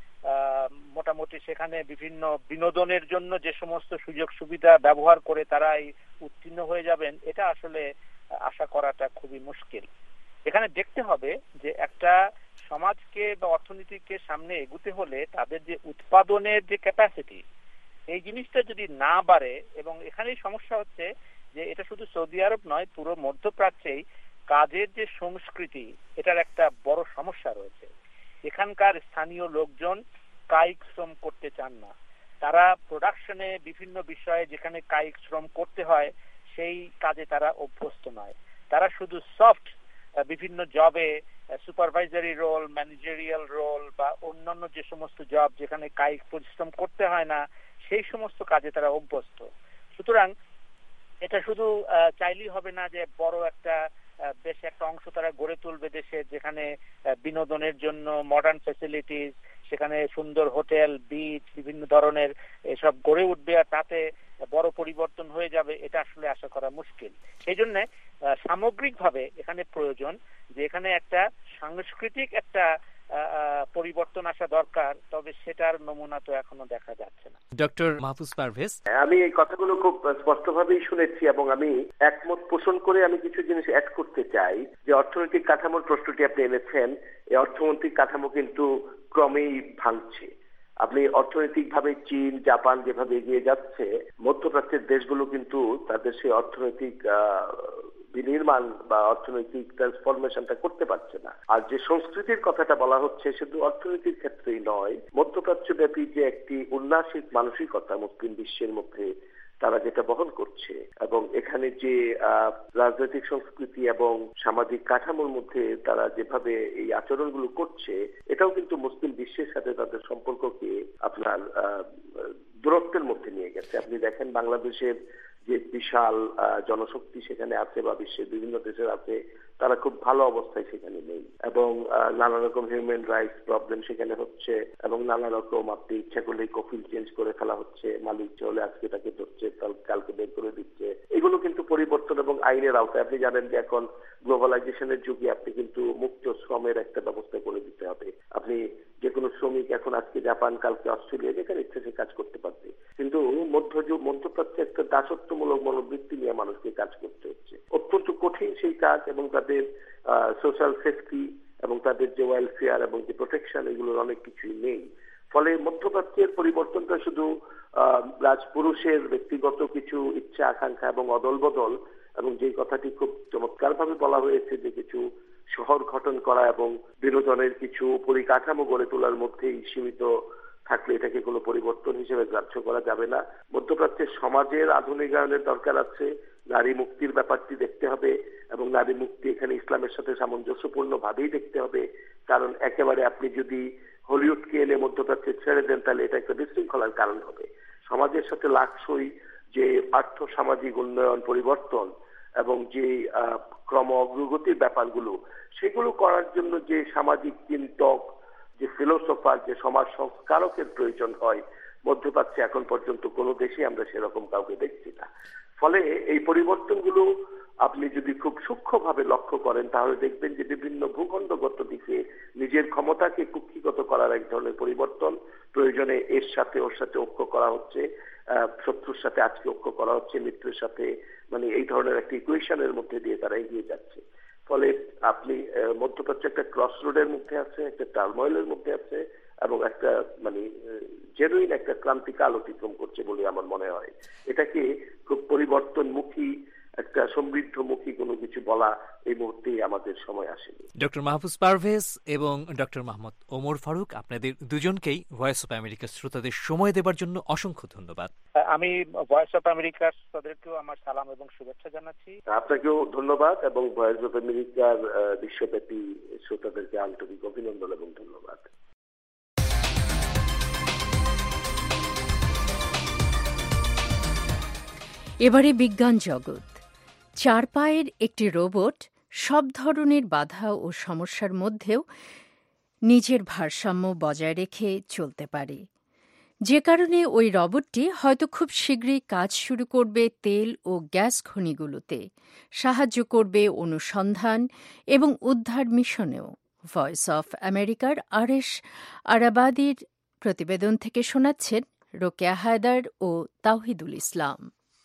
মোটামুটি সেখানে বিভিন্ন বিনোদনের জন্য যে সমস্ত সুযোগ সুবিধা ব্যবহার করে তারা উত্তীর্ণ হয়ে যাবেন, এটা আসলে আশা করাটা খুবই মুশকিল। এখানে দেখতে হবে যে একটা সমাজকে বা অর্থনীতিকে সামনে এগুতে হলে তাদের যে উৎপাদনের যে ক্যাপাসিটি, এই জিনিসটা যদি না বাড়ে, এবং এখানেই সমস্যা হচ্ছে যে এটা শুধু সৌদি আরব নয়, পুরো মধ্যপ্রাচ্যেই কাজের যে সংস্কৃতি, এটার একটা বড় সমস্যা রয়েছে। এখানকার স্থানীয় লোকজন কায়িক শ্রম করতে চান না। তারা প্রোডাকশনে বিভিন্ন বিষয়ে যেখানে কায়িক শ্রম করতে হয় সেই কাজে তারা অভ্যস্ত নয়। তারা শুধু সফট বিভিন্ন জবে, সুপারভাইজারি রোল, ম্যানেজারিয়াল রোল বা অন্যান্য যে সমস্ত জব যেখানে কায়িক পরিশ্রম করতে হয় না, সেই সমস্ত কাজে তারা অভ্যস্ত। সুতরাং এটা শুধু চাইলেই হবে না যে বড় একটা বেশ একটা অংশ তারা গড়ে তুলবে দেশে, যেখানে বিনোদনের জন্য মডার্ন ফ্যাসিলিটিস, সেখানে সুন্দর হোটেল, বিচ, বিভিন্ন ধরনের এসব গড়ে উঠবে আর তাতে বড় পরিবর্তন হয়ে যাবে, এটা আসলে আশা করা মুশকিল। সেই জন্য সামগ্রিকভাবে এখানে প্রয়োজন যে এখানে একটা সাংস্কৃতিক একটা পরিবর্তন আসা দরকার, তবে সেটার নমুনা তো এখনো দেখা যাচ্ছে না। ডক্টর মাহফুজ পারভেজ, আমি এই কথাগুলো খুব স্পষ্টভাবেই শুনেছি এবং আমি একমত পোষণ করে আমি কিছু জিনিস অ্যাড করতে চাই। যে অর্থনৈতিক কাঠামোর প্রশ্নটি আপনি এনেছেন, এই অর্থনৈতিক কাঠামো কিন্তু ক্রমেই ভাঙছে। আপনি অর্থনৈতিকভাবে চীন, জাপান যেভাবে এগিয়ে যাচ্ছে, মধ্যপ্রাচ্যের দেশগুলো কিন্তু তাদের সেই অর্থনৈতিক বিনির্মাণ বা অর্থনৈতিক ট্রান্সফরমেশনটা করতে পারছে না। আর যে সংস্কৃতির কথাটা বলা হচ্ছে, শুধু অর্থনীতির ক্ষেত্রেই নয়, মধ্যপ্রাচ্যব্যাপী যে একটি উন্নাসিক মানসিকতা মুসলিম বিশ্বের মধ্যে তারা যেটা বহন করছে, এবং এখানে যে রাজনৈতিক সংস্কৃতি এবং সামাজিক কাঠামোর মধ্যে তারা যেভাবে এই আচরণগুলো করছে, এটাও কিন্তু মুসলিম বিশ্বের সাথে তাদের সম্পর্ককে আপনার দূরত্বের মধ্যে নিয়ে গেছে। আপনি দেখেন বাংলাদেশের যে বিশাল জনশক্তি সেখানে আছে বা বিশ্বের বিভিন্ন দেশের আছে, তারা খুব ভালো অবস্থায় সেখানে নেই, এবং নানা রকম হিউম্যান রাইটস প্রবলেম সেখানে হচ্ছে, এবং নানা রকম আপনি ইচ্ছা করলে কফিল চেঞ্জ করে ফেলা হচ্ছে, মালিক চলে আজকে তাকে ধরছে, কালকে বের করে দিচ্ছে। এগুলো কিন্তু পরিবর্তন এবং আইনের আওতায়। আপনি জানেন যে এখন গ্লোবালাইজেশনের যুগে আপনি কিন্তু মুক্ত শ্রমের একটা ব্যবস্থা করে দিতে হবে। আপনি যে কোনো শ্রমিক এখন আজকে জাপান, কালকে অস্ট্রেলিয়া, যেখানে ইচ্ছে সে কাজ করতে পারবে। কিন্তু মধ্যপ্রাচ্যে একটা দাসত্বমূলক মনোবৃত্তি নিয়ে মানুষকে কাজ করতে হচ্ছে। অত্যন্ত কঠিন সেই কাজ, এবং তাদের সোশ্যাল সেফটি এবং তাদের যে ওয়েলফেয়ার এবং যে প্রোটেকশন, এগুলোর অনেক কিছুই নেই। ফলে মধ্যপ্রাচ্যের পরিবর্তনটা শুধু রাজপুরুষের ব্যক্তিগত কিছু ইচ্ছা আকাঙ্ক্ষা এবং অদল বদল, এবং যে কথাটি খুব চমৎকার ভাবে বলা হয়েছে যে কিছু শহর গঠন করা এবং বিনোদনের কিছু পরিকাঠামো গড়ে তোলার মধ্যেই সীমিত থাকলে এটাকে কোনো পরিবর্তন হিসেবে গ্রাহ্য করা যাবে না। মধ্যপ্রাচ্যের সমাজের আধুনিকায়নের দরকার আছে, নারী মুক্তির ব্যাপারটি দেখতে হবে, এবং নারী মুক্তি এখানে ইসলামের সাথে সামঞ্জস্যপূর্ণ ভাবেই দেখতে হবে। কারণ একেবারে আপনি যদি হলিউডকে এনে মধ্যপ্রাচ্যে ছেড়ে দেন, তাহলে এটা একটা বিশৃঙ্খলার কারণ হবে। সমাজের সাথে লাগসই যে আর্থ সামাজিক উন্নয়ন, পরিবর্তন এবং যে ক্রম অগ্রগতির ব্যাপারগুলো, সেগুলো করার জন্য যে সামাজিক চিন্তক, যে ফিলোসফার, যে সমাজ সংস্কারকের প্রয়োজন হয়, মধ্যপ্রাচ্যে এখন পর্যন্ত কোনো দেশে আমরা সেরকম কাউকে দেখছি না। ফলে এই পরিবর্তনগুলো আপনি যদি খুব সূক্ষ্মভাবে লক্ষ্য করেন, তাহলে দেখবেন যে বিভিন্ন ভূখণ্ডগত দিকে নিজের ক্ষমতাকে কুক্ষিগত করার এক ধরনের পরিবর্তন, প্রয়োজনে এর সাথে ওর সাথে ঐক্য করা হচ্ছে, শত্রুর সাথে আজকে ঐক্য করা হচ্ছে, মিত্রের সাথে, মানে এই ধরনের একটা ইকুয়েশনের মধ্যে দিয়ে তারা এগিয়ে যাচ্ছে। ফলে আপনি মধ্যপ্রাচ্য একটা ক্রস রোডের মধ্যে আছে, একটা টার্ময়েলের মধ্যে আছে, এবং একটা মানে জেনুইন একটা ক্রান্তিকাল অতিক্রম করছে বলে আমার মনে হয়। এটাকে খুব পরিবর্তনমুখী, একটা সমৃদ্ধমুখী কোনো কিছু বলা এই মুহূর্তে আমাদের সময় আসেনি। ডক্টর মাহফুজ পারভেজ এবং ডক্টর মোহাম্মদ ওমর ফারুক, আপনাদের দুজনকেই ভয়েস অফ আমেরিকার শ্রোতাদের সময় দেবার জন্য অসংখ্য ধন্যবাদ। আমি ভয়েস অফ আমেরিকার শ্রোতাদেরকেও আমার সালাম এবং শুভেচ্ছা জানাচ্ছি। আপনাকেও ধন্যবাদ, এবং ভয়েস অফ আমেরিকার বিশ্বব্যাপী শ্রোতাদেরকে আন্তরিক অভিনন্দন এবং ধন্যবাদ। এবারে বিজ্ঞান জগৎ। চার পায়ের একটি রোবট সব ধরনের বাধা ও সমস্যার মধ্যেও নিজের ভারসাম্য বজায় রেখে চলতে পারে। যে কারণে ওই রোবটটি হয়তো খুব শীঘ্রই কাজ শুরু করবে তেল ও গ্যাস খনিগুলোতে, সাহায্য করবে অনুসন্ধান এবং উদ্ধার মিশনেও। ভয়েস অফ আমেরিকার আরেশ আরাবাদির প্রতিবেদন থেকে শোনাচ্ছেন রোকেয়া হায়দার ও তাওহিদুল ইসলাম।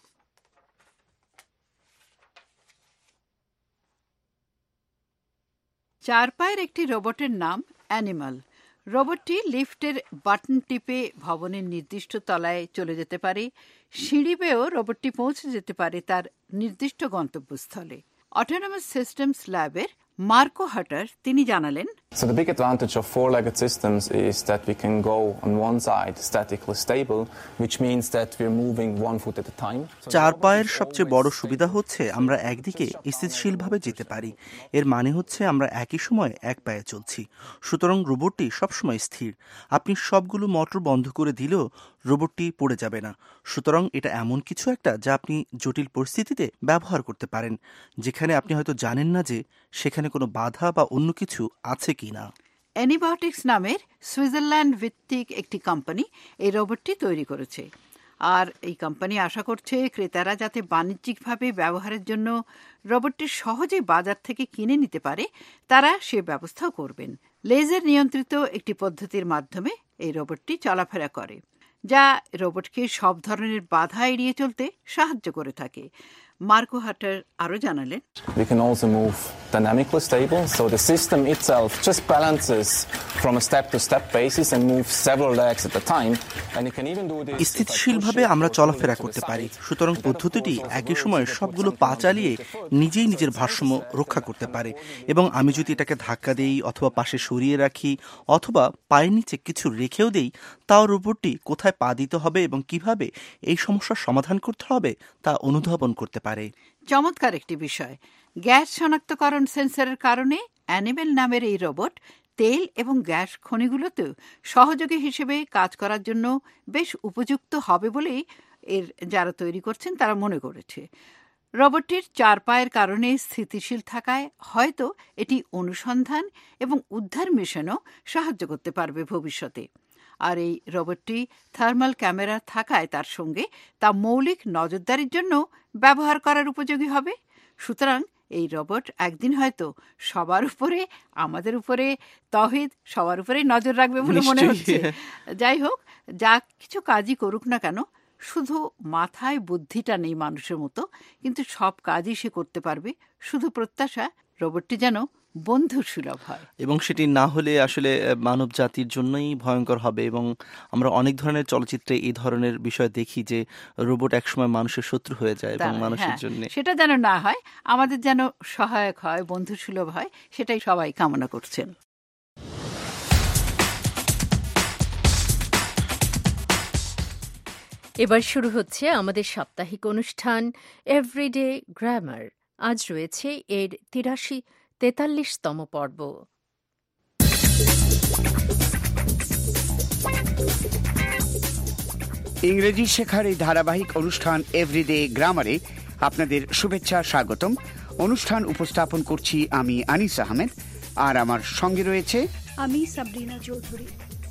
চার পায়ের একটি রোবটের নাম অ্যানিমাল। রোবটটি লিফটের বাটন টিপে ভবনের নির্দিষ্ট তলায় চলে যেতে পারে। সিঁড়ি বেয়েও রোবটটি পৌঁছে যেতে পারে তার নির্দিষ্ট গন্তব্যস্থলে। অটোনমাস সিস্টেমস ল্যাবের মার্কো হাটার তিনি জানালেন, So the big advantage of four-legged systems is that we can go on one side statically stable, which means that we're moving one foot at a time. চার পায়ের সবচেয়ে বড় সুবিধা হচ্ছে আমরা একদিকে স্থিতিশীলভাবে যেতে পারি। এর মানে হচ্ছে আমরা একই সময় এক পায়ে চলছি, সুতরাং রোবটটি সবসময় স্থির। আপনি সবগুলো মোটর বন্ধ করে দিলেও রোবটটি পড়ে যাবে না। সুতরাং এটা এমন কিছু একটা যা আপনি জটিল পরিস্থিতিতে ব্যবহার করতে পারেন, যেখানে আপনি হয়তো জানেন না যে সেখানে কোনো বাধা বা অন্য কিছু আছে কিনা। অ্যানিবায়োটিক্স নামের সুইজারল্যান্ড ভিত্তিক একটি কোম্পানি এই রোবটটি তৈরি করেছে। আর এই কোম্পানি আশা করছে ক্রেতারা যাতে বাণিজ্যিকভাবে ব্যবহারের জন্য রোবটটি সহজে বাজার থেকে কিনে নিতে পারে, তারা সে ব্যবস্থাও করবেন। লেজার নিয়ন্ত্রিত একটি পদ্ধতির মাধ্যমে এই রোবটটি চলাফেরা করে, যা রোবটকে সব ধরনের বাধা এড়িয়ে চলতে সাহায্য করে থাকে। মার্কো হাটার আরও জানালেন, We can also move dynamically stable, so the system itself just balances from a step-to-step basis and moves several legs at a time, and you can even do this. স্থিতিশীলভাবে আমরা চলাফেরা করতে পারি, সুতরাং পদ্ধতিটি একই সময়ে সবগুলো পা চালিয়ে নিজেই নিজের ভারসাম্য রক্ষা করতে পারে। এবং আমি যদি এটাকে ধাক্কা দেই অথবা পাশে সরিয়ে রাখি অথবা পায়ের নিচে কিছু রেখেও দেই, তাও রোবটটি কোথায় পা দিতে হবে এবং কিভাবে এই সমস্যার সমাধান করতে হবে তা অনুধাবন করতে পারে। চমৎকার একটি বিষয়। গ্যাস শনাক্তকরণ সেন্সরের কারণে অ্যানিমেল নামের এই রোবট তেল এবং গ্যাস খনিগুলোতেও সহযোগী হিসেবে কাজ করার জন্য বেশ উপযুক্ত হবে বলেই এর যারা তৈরি করছেন তারা মনে করেছে। রোবটটির চার পায়ের কারণে স্থিতিশীল থাকায় হয়তো এটি অনুসন্ধান এবং উদ্ধার মিশনও সাহায্য করতে পারবে ভবিষ্যতে। আর এই রোবটটি থার্মাল ক্যামেরা থাকায় তার সঙ্গে তা মৌলিক নজরদারির জন্য ব্যবহার করার উপযোগী হবে। সুতরাং এই রোবট একদিন হয়তো সবার উপরে, আমাদের উপরে, তহিদ সবার উপরেই নজর রাখবে বলে মনে হচ্ছে। যাই হোক, যা কিছু কাজই করুক না কেন, শুধু মাথায় বুদ্ধিটা নেই মানুষের মতো, কিন্তু সব কাজই সে করতে পারবে। শুধু প্রত্যাশা রোবটটি যেন বন্ধু সুলভ হয়, এবং সেটি না হলে আসলে মানব জাতির জন্যই ভয়ঙ্কর হবে। এবং আমরা অনেক ধরনের চলচ্চিত্রে এই ধরনের বিষয় দেখি যে রোবট একসময় মানুষের শত্রু হয়ে যায় এবং মানুষের জন্য সেটা যেন না হয়, আমাদের যেন সহায়ক হয়, বন্ধু সুলভ হয়, সেটাই সবাই কামনা করছেন। এবার শুরু হচ্ছে আমাদের সাপ্তাহিক অনুষ্ঠান এভরিডে গ্রামার। আজ রয়েছে এর 43তম পর্ব। ইংরেজি শেখার এই ধারাবাহিক অনুষ্ঠান এভরিডে গ্রামারে আপনাদের শুভেচ্ছা, স্বাগতম। অনুষ্ঠান উপস্থাপন করছি আমি আনিস আহমেদ, আর আমার সঙ্গে রয়েছে আমি সাবরিনা চৌধুরী।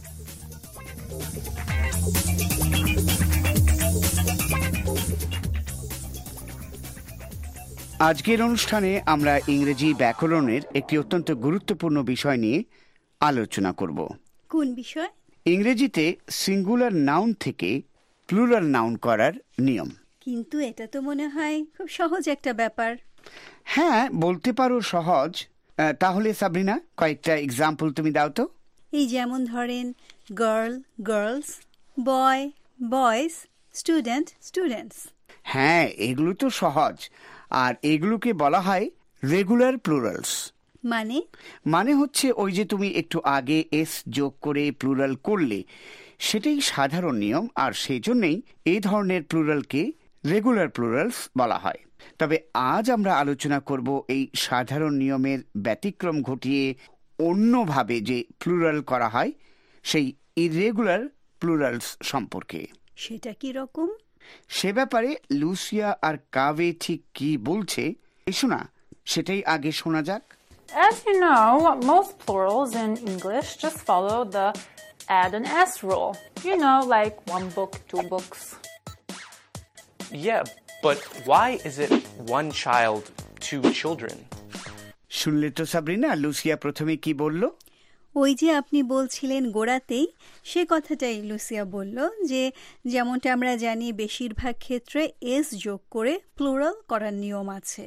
আজকের অনুষ্ঠানে আমরা ইংরেজি ব্যাকরণের একটি অত্যন্ত গুরুত্বপূর্ণ বিষয় নিয়ে আলোচনা করব। কোন বিষয়? ইংরেজিতে সিঙ্গুলার নাউন থেকে প্লুরাল নাউন করার নিয়ম। কিন্তু এটা তো মনে হয় খুব সহজ একটা ব্যাপার। হ্যাঁ, বলতে পারো সহজ। তাহলে সাবরিনা, কয়েকটা এক্সাম্পল তুমি দাও তো। এই যেমন ধরেন girl girls, boy boys, student students. হ্যাঁ, এগুলো তো সহজ। আর এগুলোকে বলা হয় রেগুলার প্লুরালস। মানে হচ্ছে ওই যে তুমি একটু আগে এস যোগ করে প্লুরাল করলে, সেটাই সাধারণ নিয়ম। আর সেই জন্যই এই ধরনের প্লুরালকে রেগুলার প্লুরালস বলা হয়। তবে আজ আমরা আলোচনা করব এই সাধারণ নিয়মের ব্যতিক্রম ঘটিয়ে অন্যভাবে যে প্লুরাল করা হয় সেই ইররেগুলার প্লুরালস সম্পর্কে। সেটা কি রকম? সে ব্যাপারে লুসিয়া আর কাভে ঠিক কি বলছে শোনা, সেটাই আগে শোনা যাক। As you know, most plurals in English just follow the add an S rule. You know, like 1 book, 2 books. Yeah, but why is it 1 child, 2 children? শুনলে তো সাবরিনা, লুসিয়া প্রথমে কি বলল? ওই যে আপনি বলছিলেন গোড়াতেই, সে কথাটাই লুসিয়া বলল, যে যেমনটা আমরা জানি বেশিরভাগ ক্ষেত্রে এস যোগ করে প্লুরাল করার নিয়ম আছে।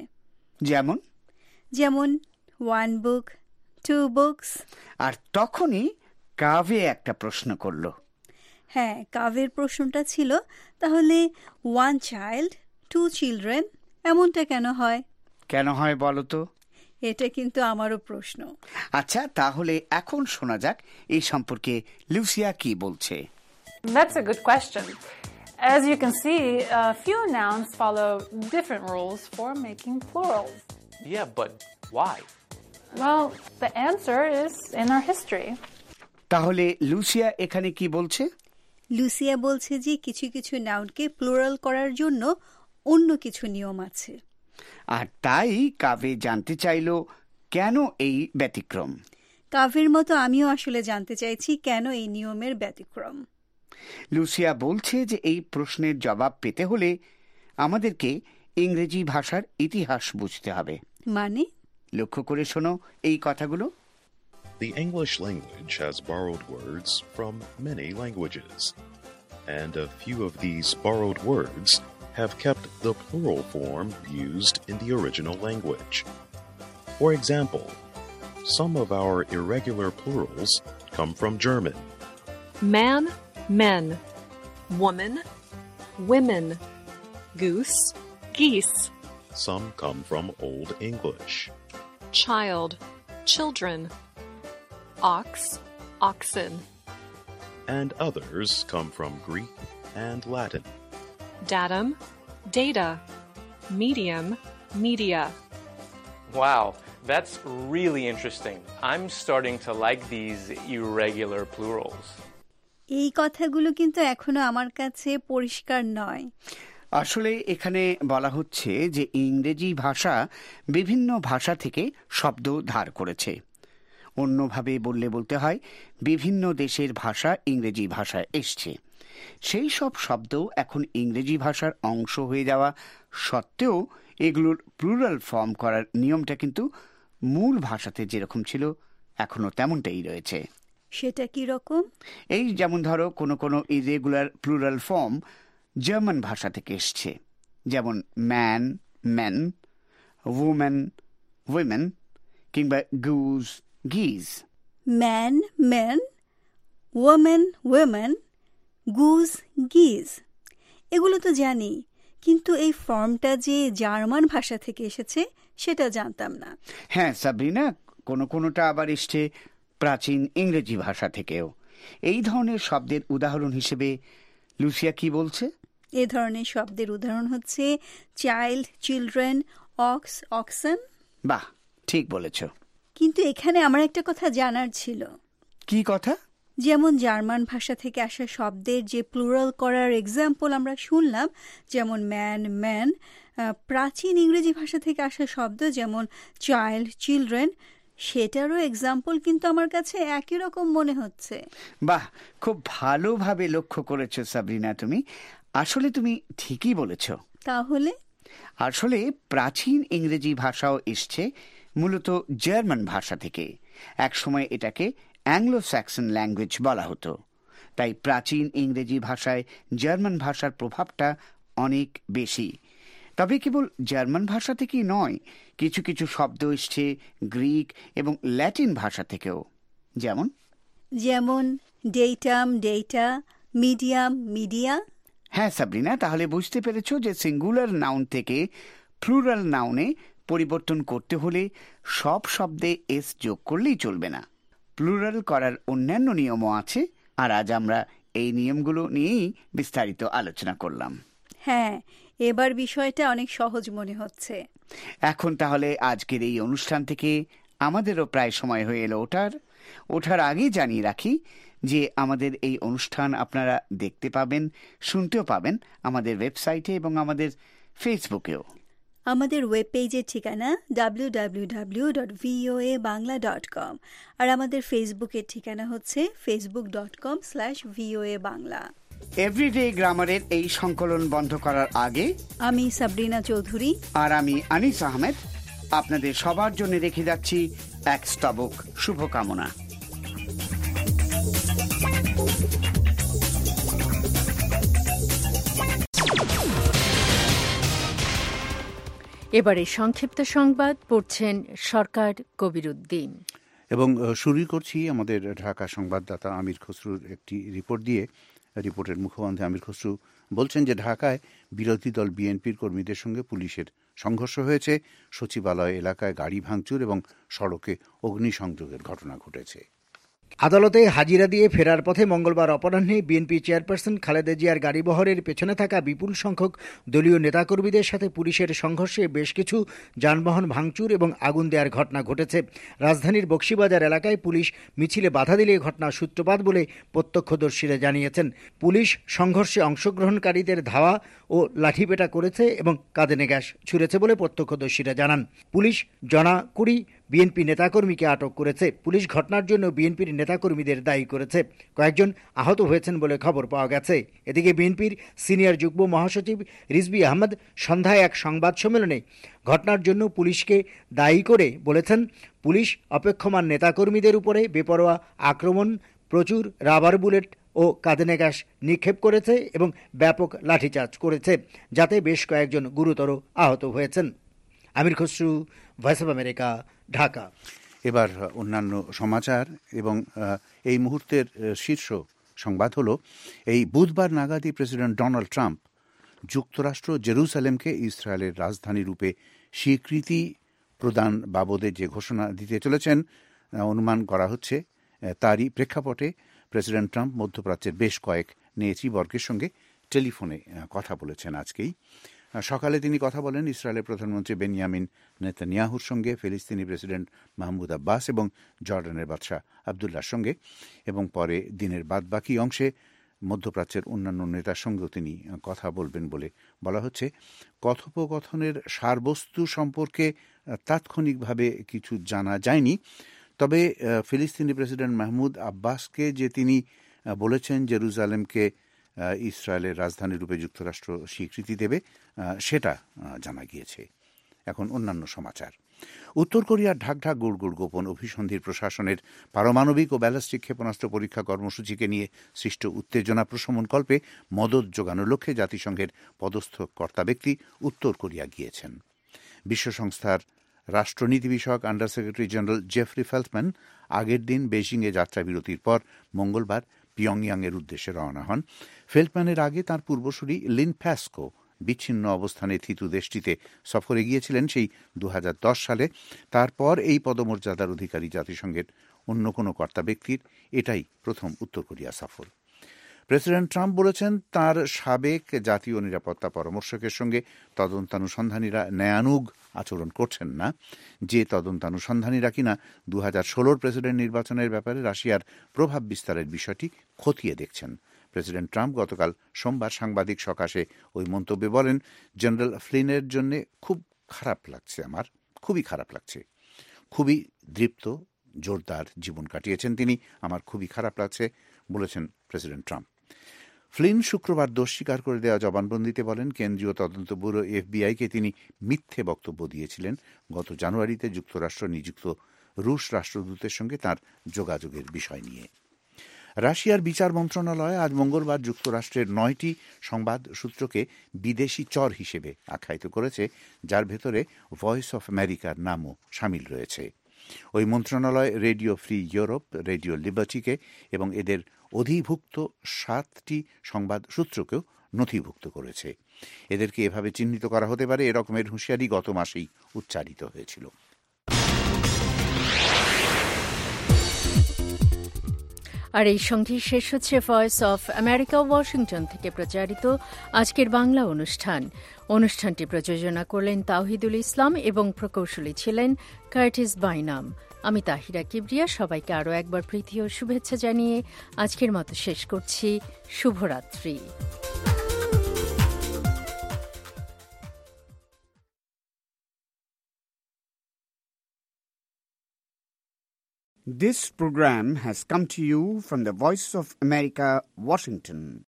যেমন 1 book, 2 books। আর তখনই কাভে একটা প্রশ্ন করল। হ্যাঁ, কাভের প্রশ্নটা ছিল, তাহলে 1 child, 2 children এমনটা কেন হয়? কেন হয় বলো তো? এটা কিন্তু আমারও প্রশ্ন। আচ্ছা, তাহলে এখন শোনা যাক এই সম্পর্কে লুসিয়া কি বলছে। That's a good question. As you can see, few nouns follow different rules for making plurals. Yeah, but why? Well, the answer is in our history. তাহলে লুসিয়া এখানে কি বলছে? লুসিয়া বলছে যে কিছু কিছু নাউনকে প্লুরাল করার জন্য অন্য কিছু নিয়ম আছে। আর তাই কাভে জানতে চাইল কেন এই ব্যতিক্রম। কাভের মতো আমিও আসলে জানতে চাইছি কেন এই নিয়মের ব্যতিক্রম। লুসিয়া বলছে যে এই প্রশ্নের জবাব পেতে হলে আমাদেরকে ইংরেজি ভাষার ইতিহাস বুঝতে হবে। মানে? লক্ষ্য করে শোনো এই কথাগুলো। The English language has borrowed words from many languages, and a few of these borrowed words have kept the plural form used in the original language. For example, some of our irregular plurals come from German. Man, men. Woman, women. Goose, geese. Some come from Old English. Child, children. Ox, oxen. And others come from Greek and Latin. Datum, data. Medium, media. Wow, that's really interesting. I'm starting to like these irregular plurals. এই কথাগুলো কিন্তু এখনো আমার কাছে পরিষ্কার নয়। আসলে এখানে বলা হচ্ছে যে ইংরেজি ভাষা বিভিন্ন ভাষা থেকে শব্দ ধার করেছে। অন্যভাবে বলতে হয় বিভিন্ন দেশের ভাষা ইংরেজি ভাষায় এসছে। সেই সব শব্দ এখন ইংরেজি ভাষার অংশ হয়ে যাওয়া সত্ত্বেও এগুলোর প্লুরাল ফর্ম করার নিয়মটা কিন্তু মূল ভাষাতে যেরকম ছিল এখনো তেমনটাই রয়েছে। সেটা কি রকম? এই যেমন ধরো কোনো কোনো ইরেগুলার প্লুরাল ফর্ম জার্মান ভাষা থেকে এসছে, যেমন ম্যান, মেন, উমেন, উইমেন, কিংবা goose, geese. Man, men, women, women, goose, geese এগুলো তো জানি, কিন্তু এই ফর্মটা যে জার্মান ভাষা থেকে এসেছে সেটা জানতাম না। হ্যাঁ সাবরিনা, কোনোটা আবার এসছে প্রাচীন ইংরেজি ভাষা থেকেও। এই ধরনের শব্দের উদাহরণ হিসেবে লুসিয়া কি বলছে? এই ধরনের শব্দের উদাহরণ হচ্ছে চাইল্ড, চিলড্রেন, অক্স, অক্সেন। বাহ, ঠিক বলেছ। কিন্তু এখানে আমার একটা কথা জানার ছিল। কি কথা? যেমন জার্মান ভাষা থেকে আসা শব্দের যে প্লুরাল করার এক্সাম্পল আমরা শুনলাম, যেমন ম্যান, ম্যান, প্রাচীন ইংরেজি ভাষা থেকে আসা শব্দ যেমন চাইল্ড, চিলড্রেন, সেটারও এক্সাম্পল কিন্তু আমার কাছে একই রকম মনে হচ্ছে। বাহ, খুব ভালোভাবে লক্ষ্য করেছো সাবরিনা তুমি। আসলে তুমি ঠিকই বলেছ। তাহলে আসলে প্রাচীন ইংরেজি ভাষাও এসছে মূলত জার্মান ভাষা থেকে। একসময় এটাকে অ্যাংলো স্যাক্সন ল্যাঙ্গুয়েজ বলা হতো। তাই প্রাচীন ইংরেজি ভাষায় জার্মান ভাষার প্রভাবটা অনেক বেশি। তবে কেবল জার্মান ভাষা থেকেই নয়, কিছু কিছু শব্দ এসছে গ্রিক এবং ল্যাটিন ভাষা থেকেও। যেমন ডেটাম, ডেটা, মিডিয়াম, মিডিয়া। হ্যাঁ সাবরিনা, তাহলে বুঝতে পেরেছো যে সিঙ্গুলার নাউন থেকে প্লুরাল নাউনে পরিবর্তন করতে হলে সব শব্দে এস যোগ করলেই চলবে না। প্লুরাল করার অন্যান্য নিয়মও আছে, আর আজ আমরা এই নিয়মগুলো নিয়েই বিস্তারিত আলোচনা করলাম। হ্যাঁ, এবার বিষয়টা অনেক সহজ মনে হচ্ছে। এখন তাহলে আজকের এই অনুষ্ঠান থেকে আমাদেরও প্রায় সময় হয়ে এলো ওঠার আগে জানিয়ে রাখি যে আমাদের এই অনুষ্ঠান আপনারা দেখতে পাবেন, শুনতেও পাবেন আমাদের ওয়েবসাইটে এবং আমাদের ফেসবুকেও। আমাদের ওয়েব পেজের ঠিকানা www.voabangla.com, আর আমাদের ফেসবুকের ঠিকানা হচ্ছে facebook.com/voabangla। এভরিডে গ্রামারের এই সংকলন বন্ধ করার আগে আমি সাবরিনা চৌধুরী আর আমি আনিস আহমেদ আপনাদের সবার জন্য রেখে যাচ্ছি এক স্তবক শুভকামনা। এবারে সংক্ষিপ্ত সংবাদ পড়ছেন সরকার কবিরউদ্দিন এবং শুরু করছি আমাদের ঢাকা সংবাদদাতা আমির খসরুর একটি রিপোর্ট দিয়ে। রিপোর্টের মুখপাত্র আমির খসরু বলছেন যে ঢাকায় বিরোধী দল বিএনপির কর্মীদের সঙ্গে পুলিশের সংঘর্ষ হয়েছে, সচিবালয় এলাকায় গাড়ি ভাঙচুর এবং সড়কে অগ্নিসংযোগের ঘটনা ঘটেছে। আদালতে হাজিরা দিয়ে ফেরার পথে মঙ্গলবার অপরাহ্নে বিএনপি চেয়ারপারসন খালেদা জিয়ার গাড়িবহরের পেছনে থাকা বিপুল সংখ্যক দলীয় নেতাকর্মীদের সাথে পুলিশের সংঘর্ষে বেশ কিছু যানবাহন ভাঙচুর এবং আগুন দেওয়ার ঘটনা ঘটেছে। রাজধানীর বকশীবাজার এলাকায় পুলিশ মিছিলে বাধা দিলে ঘটনার সূত্রপাত বলে প্রত্যক্ষদর্শীরা জানিয়েছেন। পুলিশ সংঘর্ষে অংশগ্রহণকারীদের ধাওয়া ও লাঠিপেটা করেছে এবং কাঁদানে গ্যাস ছুড়েছে বলে প্রত্যক্ষদর্শীরা জানান। পুলিশ জনা কুড়ি বিএনপি নেতাকর্মীকে আটক করেছে। পুলিশ ঘটনার জন্য বিএনপির নেতাকর্মীদের দায়ী করেছে। কয়েকজন আহত হয়েছেন বলে খবর পাওয়া গেছে। এদিকে বিএনপির সিনিয়র যুগ্ম মহাসচিব রিজভী আহমদ সন্ধ্যায় এক সংবাদ সম্মেলনে ঘটনার জন্য পুলিশকে দায়ী করে বলেছেন, পুলিশ অপেক্ষমান নেতাকর্মীদের উপরে বেপরোয়া আক্রমণ, প্রচুর রাবার বুলেট ও কাঁদানে গ্যাস নিক্ষেপ করেছে এবং ব্যাপক লাঠিচার্জ করেছে, যাতে বেশ কয়েকজন গুরুতর আহত হয়েছেন। Amir Khasru, Voice of America, Dhaka. এবার অন্যান্য সমাচার এবং এই মুহূর্তের শীর্ষ সংবাদ হলো, এই বুধবার নাগাদই প্রেসিডেন্ট ডোনাল্ড ট্রাম্প যুক্তরাষ্ট্র জেরুসালেমকে ইসরায়েলের রাজধানী রূপে স্বীকৃতি প্রদান বাবদে যে ঘোষণা দিতে চলেছেন অনুমান করা হচ্ছে, তারই প্রেক্ষাপটে প্রেসিডেন্ট ট্রাম্প মধ্যপ্রাচ্যের বেশ কয়েক নেতৃবর্গের সঙ্গে টেলিফোনে কথা বলেছেন। আজকেই সকালে তিনি কথা বলেন ইসরায়েলের প্রধানমন্ত্রী বেনিয়ামিন নেতানিয়াহুর সঙ্গে, ফিলিস্তিনি প্রেসিডেন্ট মাহমুদ আব্বাস এবং জর্ডানের বাদশাহ আবদুল্লাহর সঙ্গে, এবং পরে দিনের বাদবাকি অংশে মধ্যপ্রাচ্যের অন্যান্য নেতার সঙ্গেও তিনি কথা বলবেন বলে বলা হচ্ছে। কথোপকথনের সারবস্তু সম্পর্কে তাৎক্ষণিকভাবে কিছু জানা যায়নি, তবে ফিলিস্তিনি প্রেসিডেন্ট মাহমুদ আব্বাসকে যে তিনি বলেছেন জেরুজালেমকে ইসরায়েলের রাজধানী রূপে যুক্তরাষ্ট্র স্বীকৃতি দেবে, সেটা জানা গিয়েছে। এখন অন্যান্য সমাচার। উত্তর কোরিয়ার ঢাক গুড়গুড় গোপন অভিসন্ধির প্রশাসনের পারমাণবিক ও ব্যালিস্টিক ক্ষেপণাস্ত্র পরীক্ষা কর্মসূচিকে নিয়ে সৃষ্ট উত্তেজনা প্রশমন কল্পে মদত জোগানোর লক্ষ্যে জাতিসংঘের পদস্থ কর্তা ব্যক্তি উত্তর কোরিয়া গিয়েছেন। বিশ্ব সংস্থার রাষ্ট্রনীতি বিষয়ক under secretary general Jeffrey Feltman আগের দিন বেইজিংয়ে যাত্রা বিরতির পর মঙ্গলবার পিয়ংইয়াংয়ের উদ্দেশ্যে রওনা হন। ফেলটম্যানের আগে তাঁর পূর্বসূরি লিন প্যাসকো বিচ্ছিন্ন অবস্থানে থিতু দেশটিতে সফরে গিয়েছিলেন সেই 2010 সালে। তারপর এই পদমর্যাদার অধিকারী জাতিসংঘের অন্য কোনো কর্তা ব্যক্তির এটাই প্রথম উত্তর কোরিয়া সফর। প্রেসিডেন্ট ট্রাম্প বলেছেন, তার সাবেক জাতীয় নিরাপত্তা পরামর্শকের সঙ্গে তদন্তানুসন্ধানীরা ন্যায়ানুগ আচরণ করছেন না। যে তদন্তানুসন্ধানীরা কিনা 2016 প্রেসিডেন্ট নির্বাচনের ব্যাপারে রাশিয়ার প্রভাব বিস্তারের বিষয়টি খতিয়ে দেখছেন। প্রেসিডেন্ট ট্রাম্প গতকাল সোমবার সাংবাদিক সকাশে ওই মন্তব্যে বলেন, জেনারেল ফ্লিনের জন্য খুব খারাপ লাগছে, আমার খুবই খারাপ লাগছে। খুবই দৃপ্ত, জোরদার জীবন কাটিয়েছেন তিনি, আমার খুবই খারাপ লাগছে বলেছেন প্রেসিডেন্ট ট্রাম্প। ফ্লিন শুক্রবার দোষ স্বীকার করে দেওয়া জবানবন্দিতে বলেন, কেন্দ্রীয় তদন্ত ব্যুরো এফবিআইকে তিনি মিথ্যে বক্তব্য দিয়েছিলেন গত জানুয়ারিতে যুক্তরাষ্ট্র নিযুক্ত রুশ রাষ্ট্রদূতের সঙ্গে তার যোগাযোগের বিষয় নিয়ে। রাশিয়ার বিচার মন্ত্রণালয় আজ মঙ্গলবার যুক্তরাষ্ট্রের 9টি সংবাদ সূত্রকে বিদেশি চর হিসেবে আখ্যায়িত করেছে, যার ভেতরে ভয়েস অফ আমেরিকার নামও সামিল রয়েছে। ওই মন্ত্রণালয় রেডিও ফ্রি ইউরোপ, রেডিও লিবার্টিকে এবং এদের অধিভুক্ত 7টি সংবাদ সূত্রকেও নথিভুক্ত করেছে। এদেরকে এভাবে চিহ্নিত করা হতে পারে, এরকমের হুঁশিয়ারি গত মাসেই উচ্চারিত হয়েছিল। আর এই সঙ্গে শেষ হচ্ছে ভয়েস অফ আমেরিকা ওয়াশিংটন থেকে প্রচারিত আজকের বাংলা অনুষ্ঠানটি প্রযোজনা করলেন তাওহিদুল ইসলাম এবং প্রকৌশলী ছিলেন কার্টিস বাইনাম। আমি তাহিরা কিবরিয়া সবাইকে আরও একবার প্রীতি ও শুভেচ্ছা জানিয়ে আজকের মতো শেষ করছি। শুভরাত্রি। This program has come to you from the Voice of America, Washington.